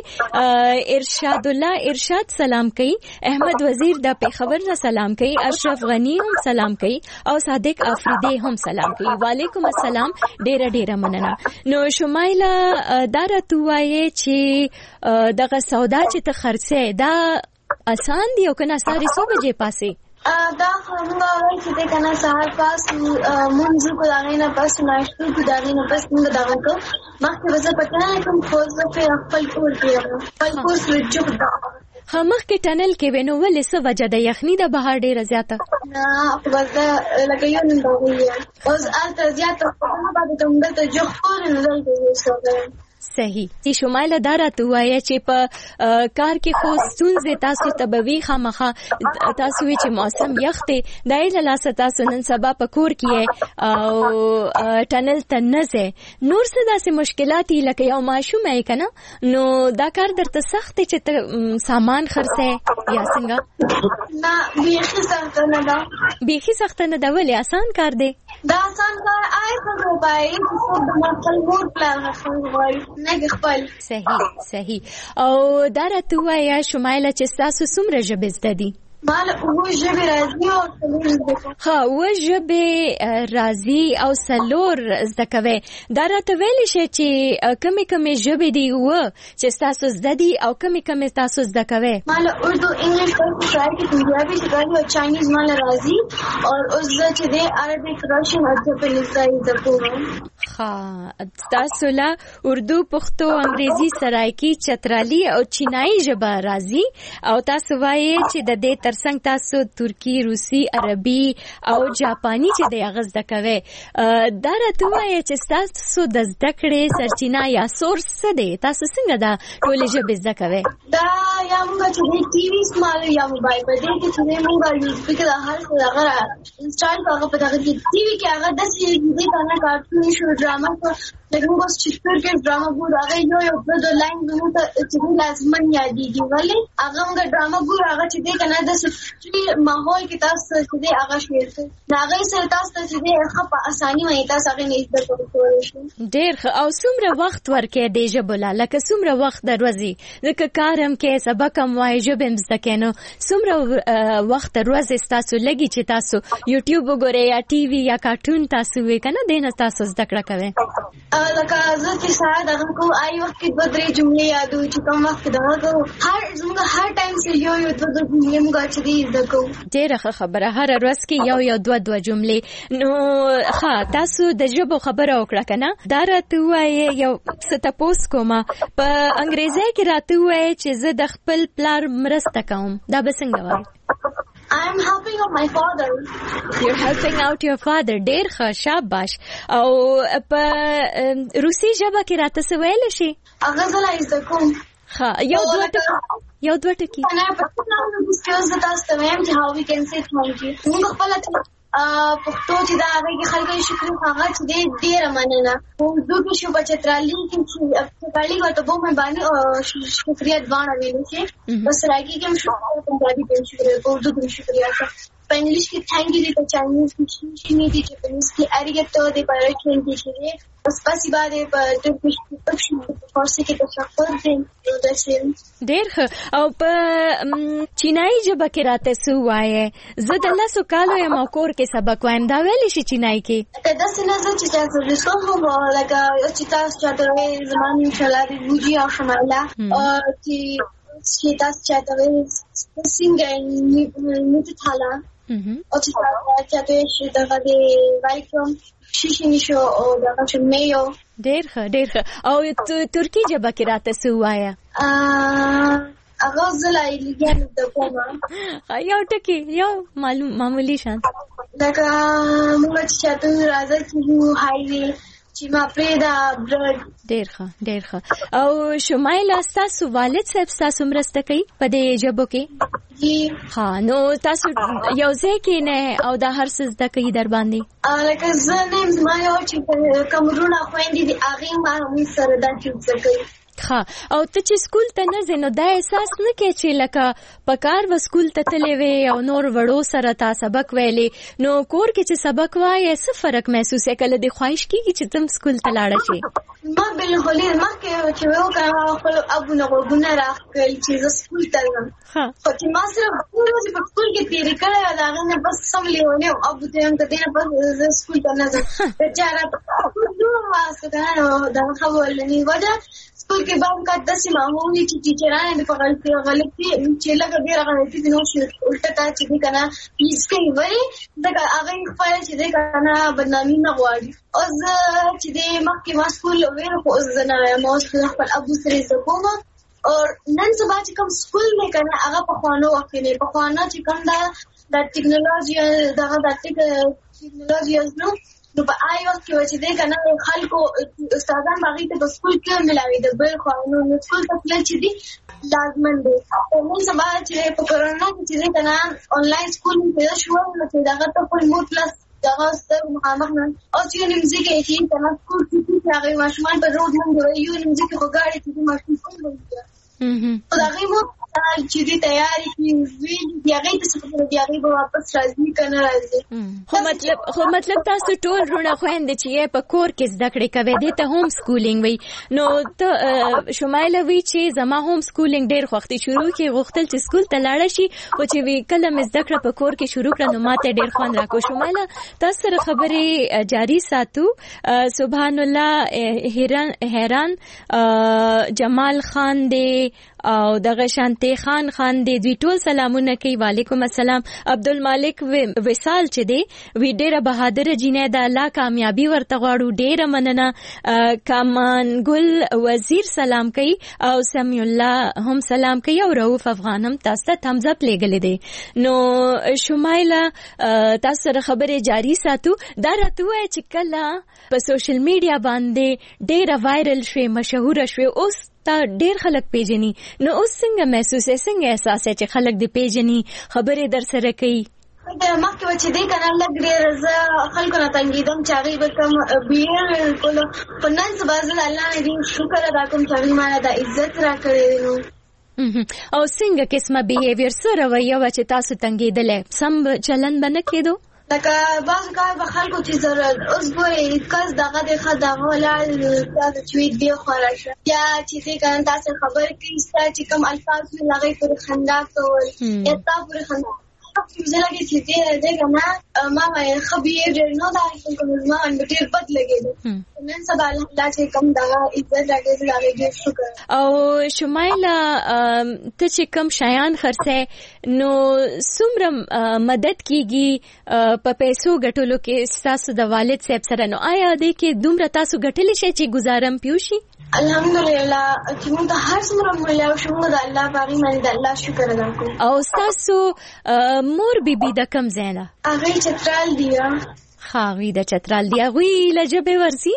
J: ارشاد الله ارشاد سلام کوي. احمد وزیر د پېښور نه سلام کوي. اشرف غنی هم سلام کوي او صادق افریدی هم سلام کوي. وعلیکم السلام. ډېره مننه. نو شمایله دا راته ووایې چې دغه سودا چې ته خرڅې دا اسان دی او که نه سهار څو بجې پاسې؟
L: دا خو موږ وایو چې دی که نه سهار پاس مونځ وکړو د هغې نه پس ناشته وکړو د هغې نه پس موږ دغه کوو. مخکې به زه پکې نه کوم خو زه پرې خپل کور کې یم خپل کور سره جوړ ده.
J: مخکې ټنل کې وې نو ولې څه وجه ده؟ یخني ده بهر ډېره زیاته؟
L: نه خو بس ده لکه یو ننداغي یم اوس هلته زیاته خو نه پاتې کوم دلته جوخ کور نو دلته زه اوسېږم.
J: صحیح. چې شمایله دا راته وایي چې په کار کې خو ستونزې تاسو ته به وي خامخا تاسو وی چې موسم یخ دی دا یې لاسه تاسو نن سبا په کور کې او ټنل ته نه ځئ نور څه داسې مشکلات لکه یو ماشوم یې کنه نو دا کار درته سخت دی چې ته سامان خرڅې یا څنګه؟
L: نه بیخي سخت نه ده.
J: بیخي سخت نه ده ولې آسان کار دی؟
L: دا آسان کار څنګه وایي چې د خپل مور پلان غواړي نه خپل.
J: صحیح. او دا راته وایه شمایله چې تاسو څومره ژبې زده دي؟
L: مال اوه ژبې راځي او څلور
J: اوه ژبې راځي او څلور زده کوي. دا راته ویلی شي چې کمې ژبې دي چې تاسو زده دي او کمې تاسو زده کوي؟
L: مال اردو انګلیش پنجابي سیکھالی او چاینیز مال راځي او اوس چې دی عربیک راشن او جاپانیز زده کوم.
J: تاسو لا اردو پښتو انګریزي سرایکی چترالی او چینایي ژبه راځي او تاسو وایي چې د دې ترڅنګ تاسو ترکی روسي عربي او جاپاني چې د هغه زده کوي. دا راته وایي چې تاسو د زده کړې سرچینه یا سورس څه دی؟ تاسو څنګه دا ټولې ژبې زده کوي؟
L: دا یا موږ چې ټي وي سمال یا موبایل په دې کې چې موږ یوز کوو دا هر څه هغه انسټال کوو په دغه کې ټي وي کې هغه د دې کنه کارټون شو ډراما کو لکه موږ چې ترکیش ډراما ګور هغه یو د لاین زموږ ته چې لازمن یادېږي ولې هغه موږ ډراما ګور هغه چې دې کنه د سټري ماحول کې تاسو چې دې هغه شیر څه هغه سره تاسو چې دې ښه په اساني وایي تاسو هغه نه زده کوئ شئ.
J: ډېر ښه. او څومره وخت ورکې دې ژبه لکه څومره وخت دروازي لکه کارم کې سبق هم وایي ژبه هم زده کوي نو څومره وخت دروازي تاسو لګي چې تاسو یوټیوب وګورئ یا ټي وي یا کارټون تاسو وی کنه دینه تاسو زده کړه کوي؟
L: لکه زه چې ساعت هغه کوم آی وخت کې دوه درې جملې یادو چې کوم وخت دا کوم هر ټایم چې یو دوه جملې موږ چې دې زده کوو.
J: ډېره ښه خبره. هر ورځ کې یو دوه جملې. نو تاسو د ژبو خبره وکړه کنه دا راته وایي یو څه تپوس کومه په انګریزي کې راته وایي چې زه د خپل پلار مرسته کوم دا به څنګه وایي؟
L: I am helping out my father.
J: You're helping out your father. ډېر ښه شاباش. او په روسي ژبه کې راته څه ویلی شي؟
L: هغه زه لا زده کوم.
J: یو دوه ټکي.
L: انا په پښتو سکلز د تاسو ته وایم چې how we can say thank you. موږ خپل پښتو چې دا هغه کې خلک شکر هغه چې ډېر مننه. اردو کې شو بچترالي کې چې چترالی ورته بو مهرباني او شکریہ دواړه ویل شي. بس راګي کې شو پنجابي کې شکریہ اردو کې شکریہ. په انګلیش کې thank you د چاینیز کې شي دي جاپانیز کې arigato د پرشین کې شي. spasiba de turkish option فارسی کې تشکر دی داسې
J: ډېر ښه. او په چینایي ژبه کې راته څه وایې؟ زه د 10 کالو یم او کور کې سبق وایم دا ویلی شي چینایي کې؟
L: داسې نه زه چې تاسو رسوم لکه چې تاسو چاته وایي زما نوم شلاري بوجي او شماله چې تاسو چاته وایي څنګه نیت تالا او چې چاته وایي دغه دی ویلکم شیشي نشو او دغه چې میو.
J: ډېر ښه. او ترکی ژبه کې راته څه وایه؟
L: هغه زه لا لګیا د کومه
J: یو ټکي یو معمولی شان
L: لکه موږ چې چاته راځي چې هایوي چې ما پرېدا برډ.
J: ډېر ښه. او شمایله ستاسو والد صاحب ستاسو مرسته کوي په دې ژبو کې؟
L: ها
J: نو تاسو یو ځای کې نه او دا هر څه زده کوي در باندې؟
L: لکه زه نه زما یو چې کمرونه خویندې دي هغې ما هم سره دا چې زده کوي.
J: او ته چې سکول ته نه ځې نو دا احساس نه کوې چې لکه په کار به سکول ته تللی وې او نور وړو سره تا سبق ویلی نو کور کې چې سبق وایې څه فرق محسوسوې کله دې خواهش کېږي چې تم سکول ته لاړه شې؟
L: ما بالکل مخکې چې وکړم خپل ابو نه غوږونه راښکل چې زه سکول ته ځم خو چې ما صرف ټول ورځې په سکول کې تېرې کړی د هغې نه بس سم لیونی وم ابو ته یم که دې نه بس زه سکول ته نه ځم بېچاره واسطه که نه دغه خبرلني وجه سکول کې به هم که داسې ماحول وي چې ټیچران یې په غلطي چې لږه ډېره غلطي دي نو چې الټه ته چې دی که نه پیس کوي ولې ځکه هغه خپله چې دی که نه بدنامي نه غواړي. اوس زه چې دی مخکې ما سکول ویل خو اوس زه نه وایم اوس خپل ابو سره زده کوم او نن سبا چې کوم سکول دی که نه هغه پخوانو وخت کې دی پخوانه چې کوم دا ټکنالوژي دغه د ټکنالوژي نو نو په آی وخت کې چې دې کنه خلکو استادان باغی ته په سکول کې ملاوي د بل خو نو سکول ته تل چې دي لازم دی او موږ سبا چې په کرونا کې چې کنه انلاین سکول پیدا شو نو چې دغه ته په مو کلاس دغه ستر مخامخ نه او چې نمځي کې چې کنه سکول کې هغه ماشومان په روډ باندې یو نمځي کې وګاړي چې ماشومان کوم وي او دغه مو چې دې تیاری کې وی دی هغه څه په دې هغه به واپس راځي کنه راځي
J: خو مطلب تاسو ټول رونه خويند چې په کور کې زده کړې کوي دې ته هوم سکولینګ وي نو ته شمایله وی چې زما هوم سکولینګ ډېر وختي شروع کې غوښتل چې سکول ته لاړ شي او چې وی کله مې زده کړه په کور کې شروع کړه نو ماته ډېر خوند راکو شمایله تاسو سره خبرې جاری ساتو سبحان الله حیران جمال خان دې او دغه شانتی خان دی دوی ټول سلامونه کوي وعلیکم السلام عبدالمالک وصال چې دی وی ډیره بهادر جینې د الله کامیابی ورته غواړو ډیره مننه کامان ګل وزیر سلام کوي او سمی الله هم سلام کوي او رؤوف افغان هم تاسو ته thumbs up لګلې دي نو شمایله تاسو سره خبرې جاری ساتو دا راته وای چې کله په سوشل میډیا باندې ډیره وایرل شوه مشهور شوه اوس تا ډیر خلک پیژني نو اوس څنګه محسوس څنګه احساس چې خلک دې پیژني خبرې در سره کوي
L: مخکې چې دې کنه لګ ډیر ز خلکو نه تنګیدم چې هغه به کوم بیر کولو په نن سبا زه الله دې شکر ادا کوم چې ما د عزت را کړې نو
J: او څنګه قسمه بیهیویر سره وایو چې تاسو تنګیدل سم چلن بنه کېدو
L: لکه باز کار به خلکو چې ضرورت اوس ګورې کس دغه د خدغه ولاړ تاسو چې دی خورش یا چې دې کان تاسو خبر کې چې کوم الفاظ لږه پر خندا کول یا تاسو پر خندا زه لګی چې دې کنه ما مې خبرې نو دا کوم ما ان ډېر بد لګیدو نن سبا الله چې کوم دا عزت راګي دې شکر
J: او شمایله ته چې کوم شایان خرڅه نو څومره مدد کیږي په پیسو ګټلو کې تاسو د والد صاحب سره نو آیا دې کې دومره تاسو ګټلی شي چې گزارم پیوشي
L: الحمدلله چې موږ هر څومره مولای شو موږ د الله باندې باندې د الله شکر ادا کوو
J: او تاسو مور بیبي د کم زینا
L: هغه چترال دی
J: خاوی د چترال دی غوی لجبه ورسی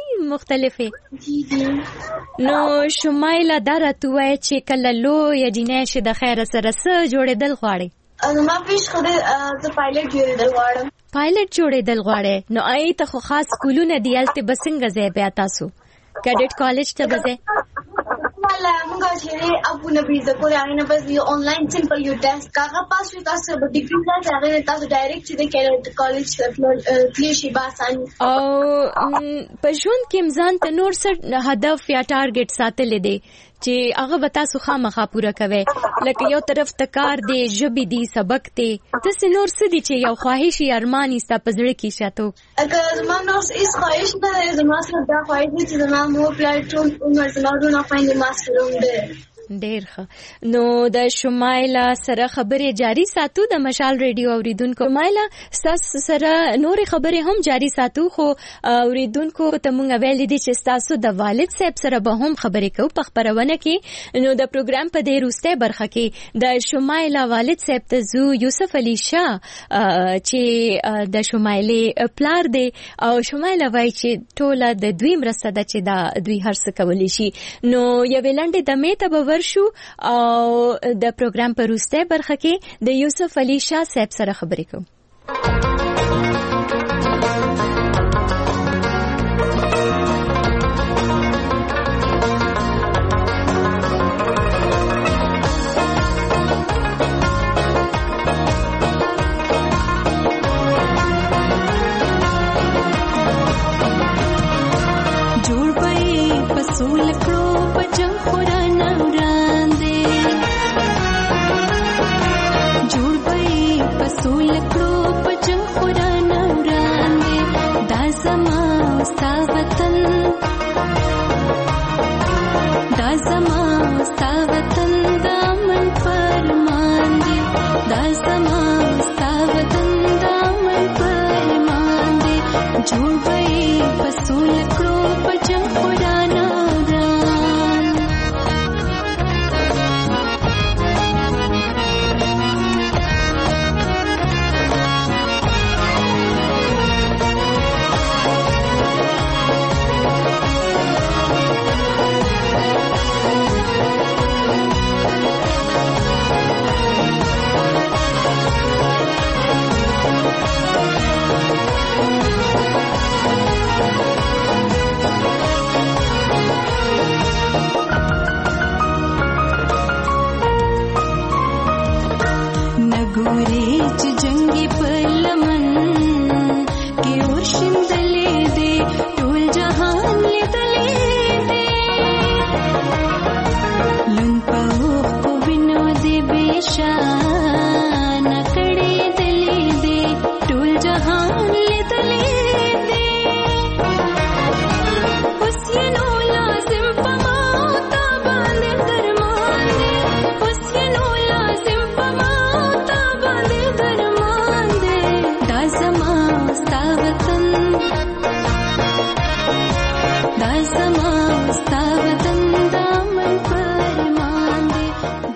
J: مختلفه نو شمایله درته وای چې کله لو یا جنیش د خیر سره سره جوړېدل غواړي
L: ما پیش خو د پایلټ جوړېدل غواړم
J: پایلټ جوړېدل غواړي نو آی ته خو خاص سکولونه دیالته بسنګ زه بیا تاسو کډټ کالج ته بځه
L: والا موږ چې ابو نبی زکو راغی نه بس یو انلاین سمپل یو ټیسټ کاغه پاس شو تاسو به ډیګری راځي تاسو ډایرکټ چې د کډټ کالج ته تللی شي باسان
J: او په ژوند کې امزان ته نور څه هدف یا ټارګټ ساتل دي چې هغه به تاسو خامخا پوره کوي لکه یو طرف تکار دی ژبې دی سبق دی تاسو نور څه دي چې یو خواهش یا ارمان ایستا پزړه کې شاته
L: اگر زما نور هیڅ خواهش نه زما سره دا خواهش دي چې زما مو پلیټفارم عمر زما نه فایند ماسټروم دی
J: ډیر ښه نو د شمایله سره خبرې جاری ساتو د مشال ریډیو اوریدونکو شمایله تاسو سره نور خبرې هم جاری ساتو خو اوریدونکو ته مونږ ویل دي چې تاسو د والد صاحب سره به هم خبرې کوو په خبرونه کې نو د پروګرام په دې روسته برخه کې د شمایله والد صاحب ته زو یوسف علي شاه چې د شمایله پلار دی او شمایله وایي چې ټوله د دوی مرسته ده چې دا دوی هر څه کولی شي نو یو لنډه د میته شو او د پروګرام په روسته برخه کې د یوسف علي شاه صاحب سره خبرې کوم
M: جوړ پي پسول کړو پجم خورانه پسول کړو پجم خورانه وړاندې دا زما ستا وطن دا من فرمان دی دا زما ستا وطن دا من فرمان دی جوړ وای پسول کړو پجم خورانه نکړې دلې دې ټول جهان لیدلې دې اوس یې نو لازم پما تا باندې درمان دې اوس یې نو لازم پما تا باندې درمان دې دا زما ستا وطن دا زما ستا وطن دا من فرمان دې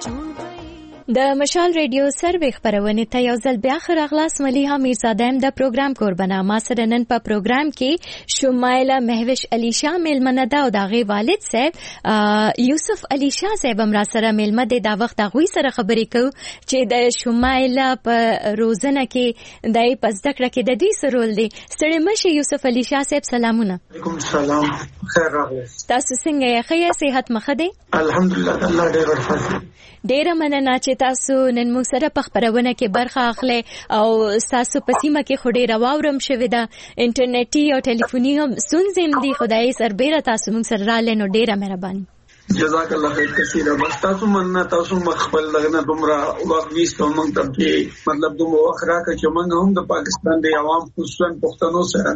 M: د مشال ریډیو سروې خبرونه ته یو ځل بیا خراغلاس ملیحه میرزاده د پروګرام قربانه ما سره نن په پروګرام کې شمایله مهوش علی شاه میلمنه ده او دغه والد صاحب یوسف علی شاه صاحب هم را سره میلمه ده دا وخت هغوی سره خبرې کوو چې د شمایله په روزنه کې د پس دکړه کې د دې سرول دی ستړي مشه یوسف علی شاه صاحب سلامونه
N: علیکم السلام خیر راغلاست
M: تاسو څنګه یې خیر صحت مخه دی
N: الحمدلله الله ډېر ورفضل
M: ډیره مننه چې تاسو نن موږ سره په خبرونه کې برخه اخلئ او تاسو په سیمه کې خو ډیره واورم شوې ده انټرنیټي او ټلیفوني هم ستونزې هم دي خدای سربېره تاسو موږ سره راغلئ نو ډیره مهرباني
N: جزاک الله خیر کثیره بس تاسو مننه تاسو مخبل لغنه دومره وخت ویستو موږ ته کې مطلب دومره وخت راکړه چې موږ هم د پاکستان د عوام خصوصا پښتنو سره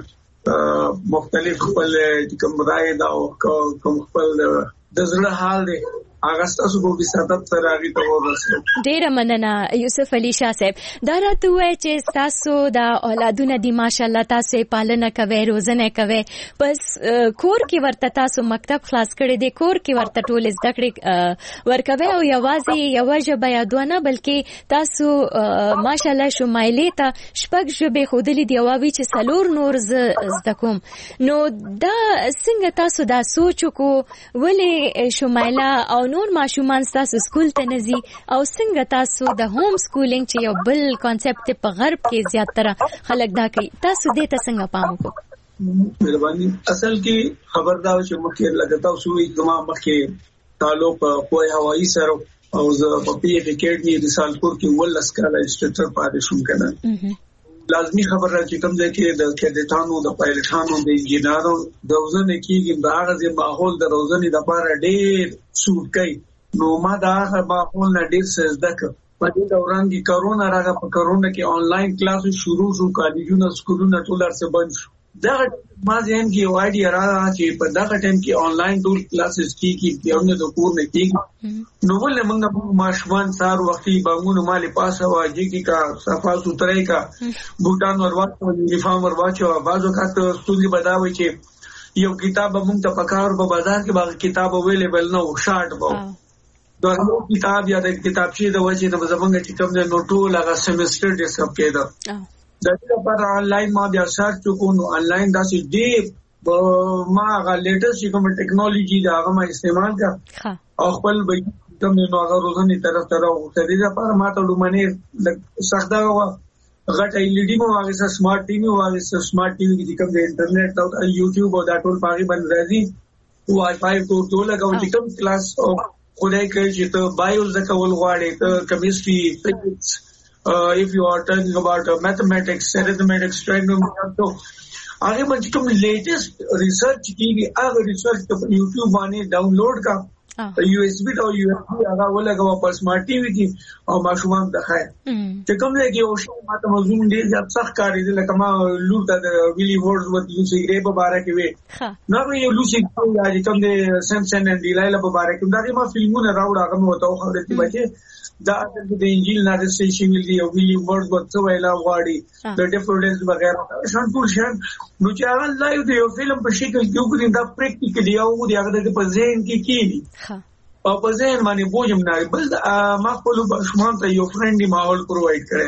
N: مختلف خپل کوم رائے دا او کوم خپل د زړه حال دی هغه تاسو به په ساتب سره هغه ته ورسو
M: ډیره مننه یوسف علی شاه صاحب دا راته وای چې تاسو د اولادونه دی ماشاءالله تاسو پالنه کوي روزنه کوي پس کور کې ورته تاسو مکتب خلاص کړی دی کور کې ورته ټول زده کړې ورکوي او یوازې یو ژبه یادونه بلکې تاسو ماشاءالله شمایله ته شپږ ژبې خودلې دی او چې سلور نور زده کوم نو دا څنګه تاسو دا سوچ کو ولې شمایله او نور ماشومان تاسو سکول ته نزي او څنګه تاسو د هوم سکولینګ چې یو بل کانسپټ په غرب کې زیاتره خلک دا کوي تاسو دې ته څنګه پام وکړو
N: مهرباني اصل کې خبردار چې مخکې لګتا اوسو اجتماع مخکې تعلق په هوایي سره او زه په پی اف اکیډمي د سالپور کې ولس کاله انسټرکټر پاتې شوم کنه لازمی خبره چې کوم ځای کې د کډټانو د پایلټانو د انجینرانو د روزنې کېږي د هغه ماحول د روزنې لپاره ډېر سوټ کوي نو ما دا هغه ماحول نه ډېر څه زده کړ په دې دوران کې کرونا راغله په کرونا کې آنلاین کلاس شروع شو کالجونه سکولونه ټول ارڅ بند شو دا ما ځین کې یو اډیا را چې په دا ټیم کې آنلاین ټول کلاسز کیږي پیونه د کور نه کیږي نو ولې موږ ماشومان سار وختي بانګونو مالې پاسه واجی کی کا صفا سوتره کا بوټان ورواچو یونیفارم ورواچو بازو کاته ستونزې بداوي چې یو کتاب موږ ته پکار په بازار کې باغ کتاب اویلیبل نو شارټ وو دا نو کتاب یا د کتابچې د وجه نه زمونږ چې کوم نه ټول هغه سیمستر ډیسکپ کېده دا لپاره آنلاین ما بیا سرچ وکړو آنلاین دا چې دی ما هغه لیټیسټ کوم ټیکنالوژي دا هغه ما استعمال کا او خپل به کوم نو هغه روزنه طرف او تدریس لپاره ما ته لومنه سخت دا غټ ایلډي مو هغه سمارټ ټي وی هغه سمارټ ټي وی چې کوم د انټرنیټ او یوټیوب او دا ټول پاغي باندې راځي وای فای ټول لګاو چې کوم کلاس او خدای کوي چې ته بایو زکول غواړي ته کیمستري فزکس if you are talking about mathematics arithmetic trigonometry आगे बच्चे को latest research की अगर रिसर्च तो YouTube माने डाउनलोड का USB तो USB आगा वो लगा हुआ पर स्मार्ट टीवी की और माशूमान दिखाए तो कम है कि ओशन माता मजूम दे जब सख्त कार्य दे लकमा लूटा विली वर्ड्स वत यूसी ग्रेप बारे के वे ना ये लूसी आज कम दे सैमसन एंड डिलाइला बारे के दागे मा फिल्मों ने राउडा कम होता हो खबर थी बच्चे دا د انجیل نارسته شي ویلي او ویلی ورډ وته ویلا غواړي د ډیفرنس وغیرہ شانټول شان نو چې هغه لایو دی یو فلم په شکل کې وګورئ دا پریکټیکلی او د هغه د پزین کې کیږي او پزین باندې بوجم نه بل ما خپل بشمان ته یو فرندلی ماحول پرووایډ کړی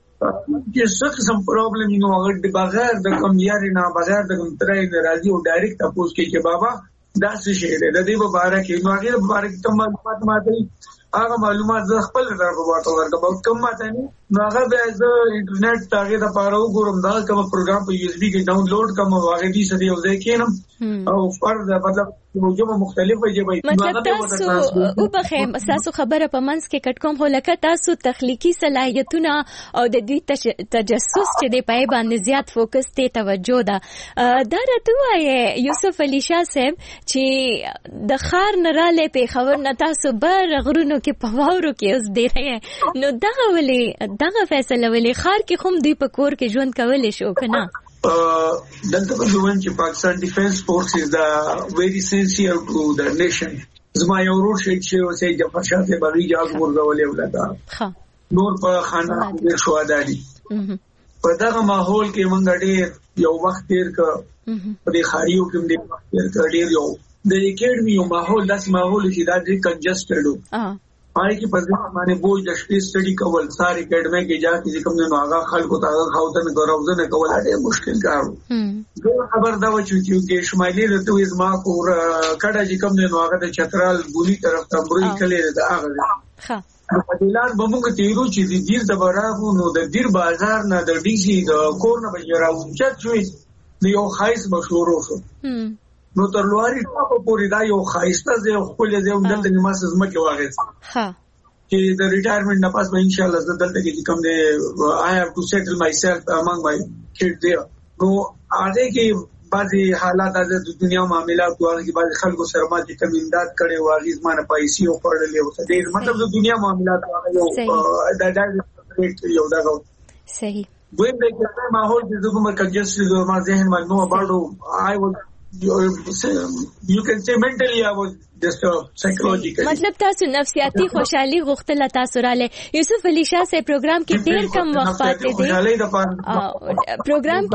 N: چې څه قسم پرابلم نو هغه د بغیر د کم یاري نه بغیر د کوم ترې راځي او ډایرکټ تاسو کې چې بابا دا څه شی دی د دې مبارک نو هغه مبارک تم معلومات ماته هغه معلومات زه خپل طرف ورته ورکوم کوم ماته نه نو هغه به زه انټرنیټ تاګه د پاره وګورم دا کوم پروګرام په USB کې ډاونلوډ کوم هغه دې سره یو ځای کېنم او فرد مطلب موجوده مختلفه جبه
M: مطلب تاسو او بخې تاسو خبره په منځ کې کټ کوم هو لکه تاسو تخلیقي صلاحیتونه او د دوی تجسس چې د پای باندې زیات فوکس ته توجه ده دا راته وایي یوسف علي شاه صاحب چې د خار نراله په خبر نه تاسو بر غرونو کې په واورو کې اوس دی رہے نو دغه فیصله ولې خار کې کوم دوی په کور کې ژوند کولای شو کنه
N: دلته په ژوند چې پاکستان ډیفنس فورس از دا ویری سنسیر ټو د نیشن زما یو ورور چې اوسې د فرشاته بغي جاز ورغولې ولاده نور په خانه کې شو اداري په دغه ماحول کې مونږ ډېر یو وخت تیر ک په دې خاریو کې ډېر ډېر یو د اکیډمي یو ماحول داس ماحول چې دا ډېر کنجسټډ پای کې په ځما باندې بوج د شپې سټډي کول ساري اکیډمي کې جا کې کوم نه هغه خلکو ته خاوتنه غوښتنه کول ډېر مشکل کار و خبر دا و چې شمالي رته زما کور کډه چې کوم نه هغه د چترال ګولي طرف ته بري کړي دا هغه په دلار بمونږ تیرو چې د دیر د براغو نو د دیر بازار نه د ډي سي د کور نه بجراو چې شوی یو خایس مشهور شو نو تر لواري په پوری دا یو خایسته زه خپل زه دلته نماز زمکه واغې چې د ریټایرمنټ نه پاس به ان شاء الله دلته کې کوم دی I have to settle myself among my kids there نو هغه کې بعضي حالات د دنیا معاملات او هغه بعضي خلکو سرما چې کوم امداد کړي واغې زمانه پیسې او پړلې او د مطلب د دنیا معاملات هغه یو دا
M: صحیح
N: وین د ماحول د کومه کنجسټ د ما ذهن باندې نو باندې I was you can say mentally I was just psychological
M: مطلب تاسو نفسیاتی خوشحالي غوښتل تاسو رااله یوسف علي شاه سے پروګرام کې ډېر کم وخت پاتې دی پروګرام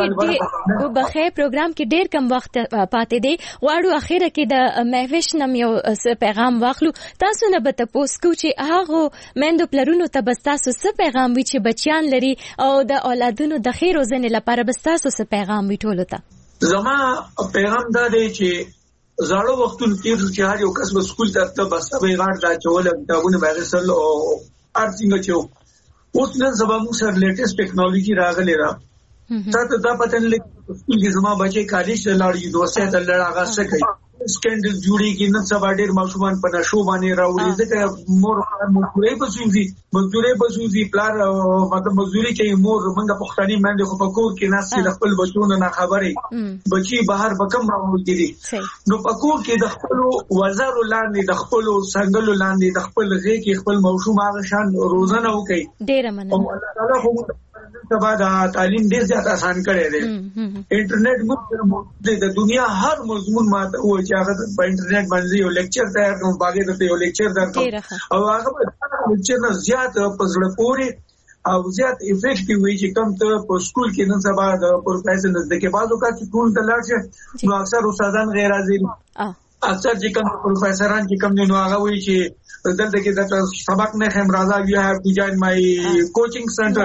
M: کې ډېر کم وخت پاتې دی واړو اخیره کې د مهوش نم یو پیغام واخلو تاسو نه به تاسو کو چې هغه مندو پلرونو ته بس تاسو څه پیغام وی چې بچیان لري او د اولادونو د خیر او زنه لپاره بس تاسو څه پیغام وی ټولو ته
N: زما پیغام دا دی چې زړو وختونو کې چې هر یو کس به سکول ته بس به غاړه دا چول کتابونه باندې سره او ارڅنګ چې اوس نن سبا موږ سره لیټیسټ ټیکنالوژي راغلی را تاسو دا پته نه لګي سکول کې زما بچي کالج ته لاړ یونیورسيټي ته لاړ هغه څه کوي سکندل جوړیږي نن سبا ډېر ماشومان په نشو باندې راوړي ځکه مور مزدوري بسوزي پلار مطلب مزدوري کوي مور موږ پښتني باندې خو په کور کې ناس د خپل بچونو نه خبرې بچي بهر بکم راوړي دي نو په کور کې د خپل وزارو لاندې د خپل څنګهلو لاندې د خپل غي کې خپل موضوع هغه شان روزانه وکي
M: ډېر مننه
N: الله تعالی خو سبا دا تعلیم ډېر زیات آسان کړی دی انټرنیټ موږ د دنیا هر مضمون ماته و چې هغه په انټرنیټ باندې یو لیکچر تیار کوم باغې ته یو لیکچر درکوم او هغه لیکچر نه زیات په زړه پورې او زیات افیکټیو وي چې کوم ته په سکول کې نن سبا د پروفیسور نزدیک بازو کا سکول ته لاړ شي نو اکثر استادان غیر حاضر اکثر چې کوم پروفیسوران چې کوم نو هغه وایي چې دلته کې د سبق نه هم راځي you have to join my coaching center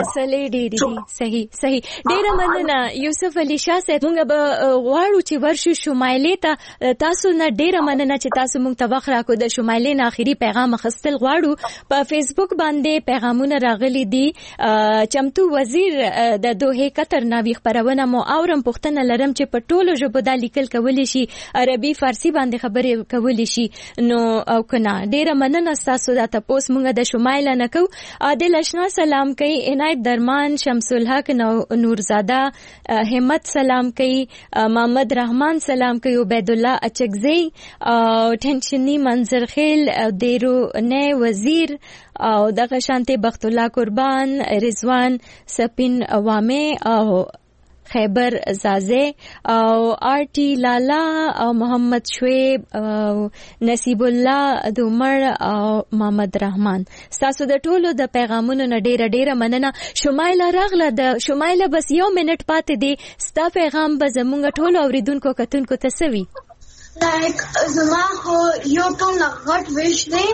M: صحیح ډیر مننه یوسف علي شاه صاحب موږ به غواړو چې ورشو شمالي ته تاسو نه ډیر مننه چې تاسو موږ ته وخت راکو د شمالي نه اخیری پیغام خستل غواړو په فیسبوک باندې پیغامونه راغلي دي چمتو وزیر د دوه قطر ناوی خبرونه مو اورم پښتنه لرم چې په ټولو ژبو د لیکل کولی شي عربي فارسی باندې خبرې کولی شي نو او کنا ډیر مننه تاسو دا تاسو موږ د شمال نه کو عادل اشنا سلام کوي عنایت درمان شمس الحق نورزاده همت سلام کوي محمد رحمان سلام کوي عبید الله اچکزی او ټنشنی منظر خیل دیرو نه وزیر او دغه شانته بخت الله قربان رضوان سپین عوامه او خیبر زازه او آرټي لالا او محمد شعیب او نصیب الله دومر او محمد رحمان تاسو د ټولو د پیغامونو نه ډیره مننه شمایله راغله د شمایله بس یو منټ پاتې دی ستا پیغام به زموږ ټولو اوریدونکو کتونکو ته سوي
L: لایک زما هو یو ټول غټ ویش دی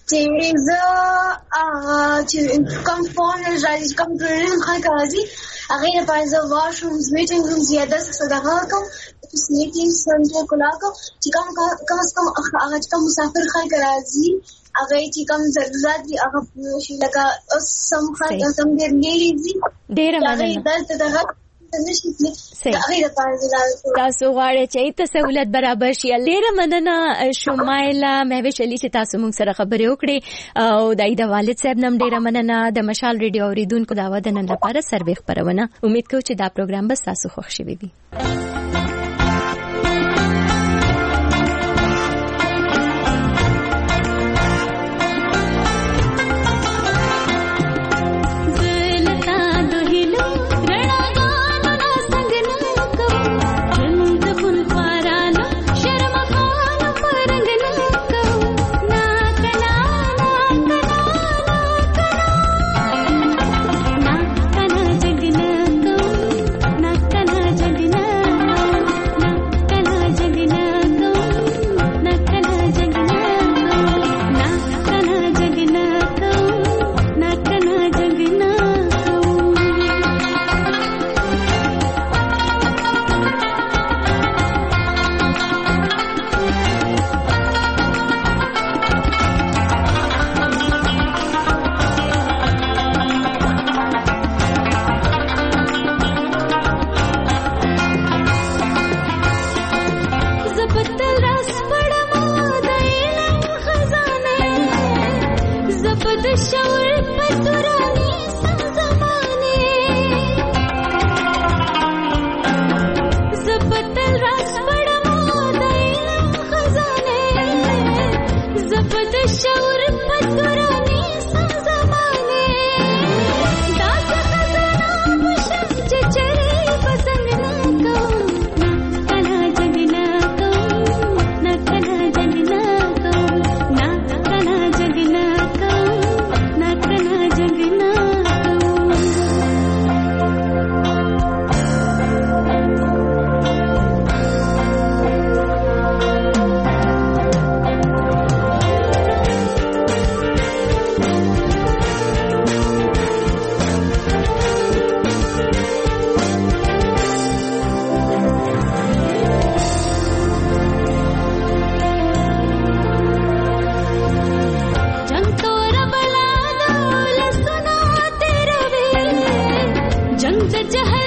L: چې کم فون راځي کم پروګرام خلک راځي هغه لپاره واشرومز میټینګ رومز زیاده صدقه کوم فیسیلیټیز سنټر کولا کوم چې کم هغه چې مسافر خلک راځي هغه چې کم ضرورت دي هغه شي لکه سم خلک سم ډېر نه لري
M: ډېر مننه
L: ته نشي تللی هغې دپاره زه دا
M: تاسو غواړئ چې ته سهولت برابر شي. ډېره مننه شمایله مهوش علي چې تاسو موږ سره خبرې وکړې او د عید والد صاحب نم ډېره مننه. د مشال ریډیو اوریدونکو دا د نن لپاره سروې خپرونه. امید کوم چې دا پروګرام به تاسو خوښ شوي وي. जंग जहर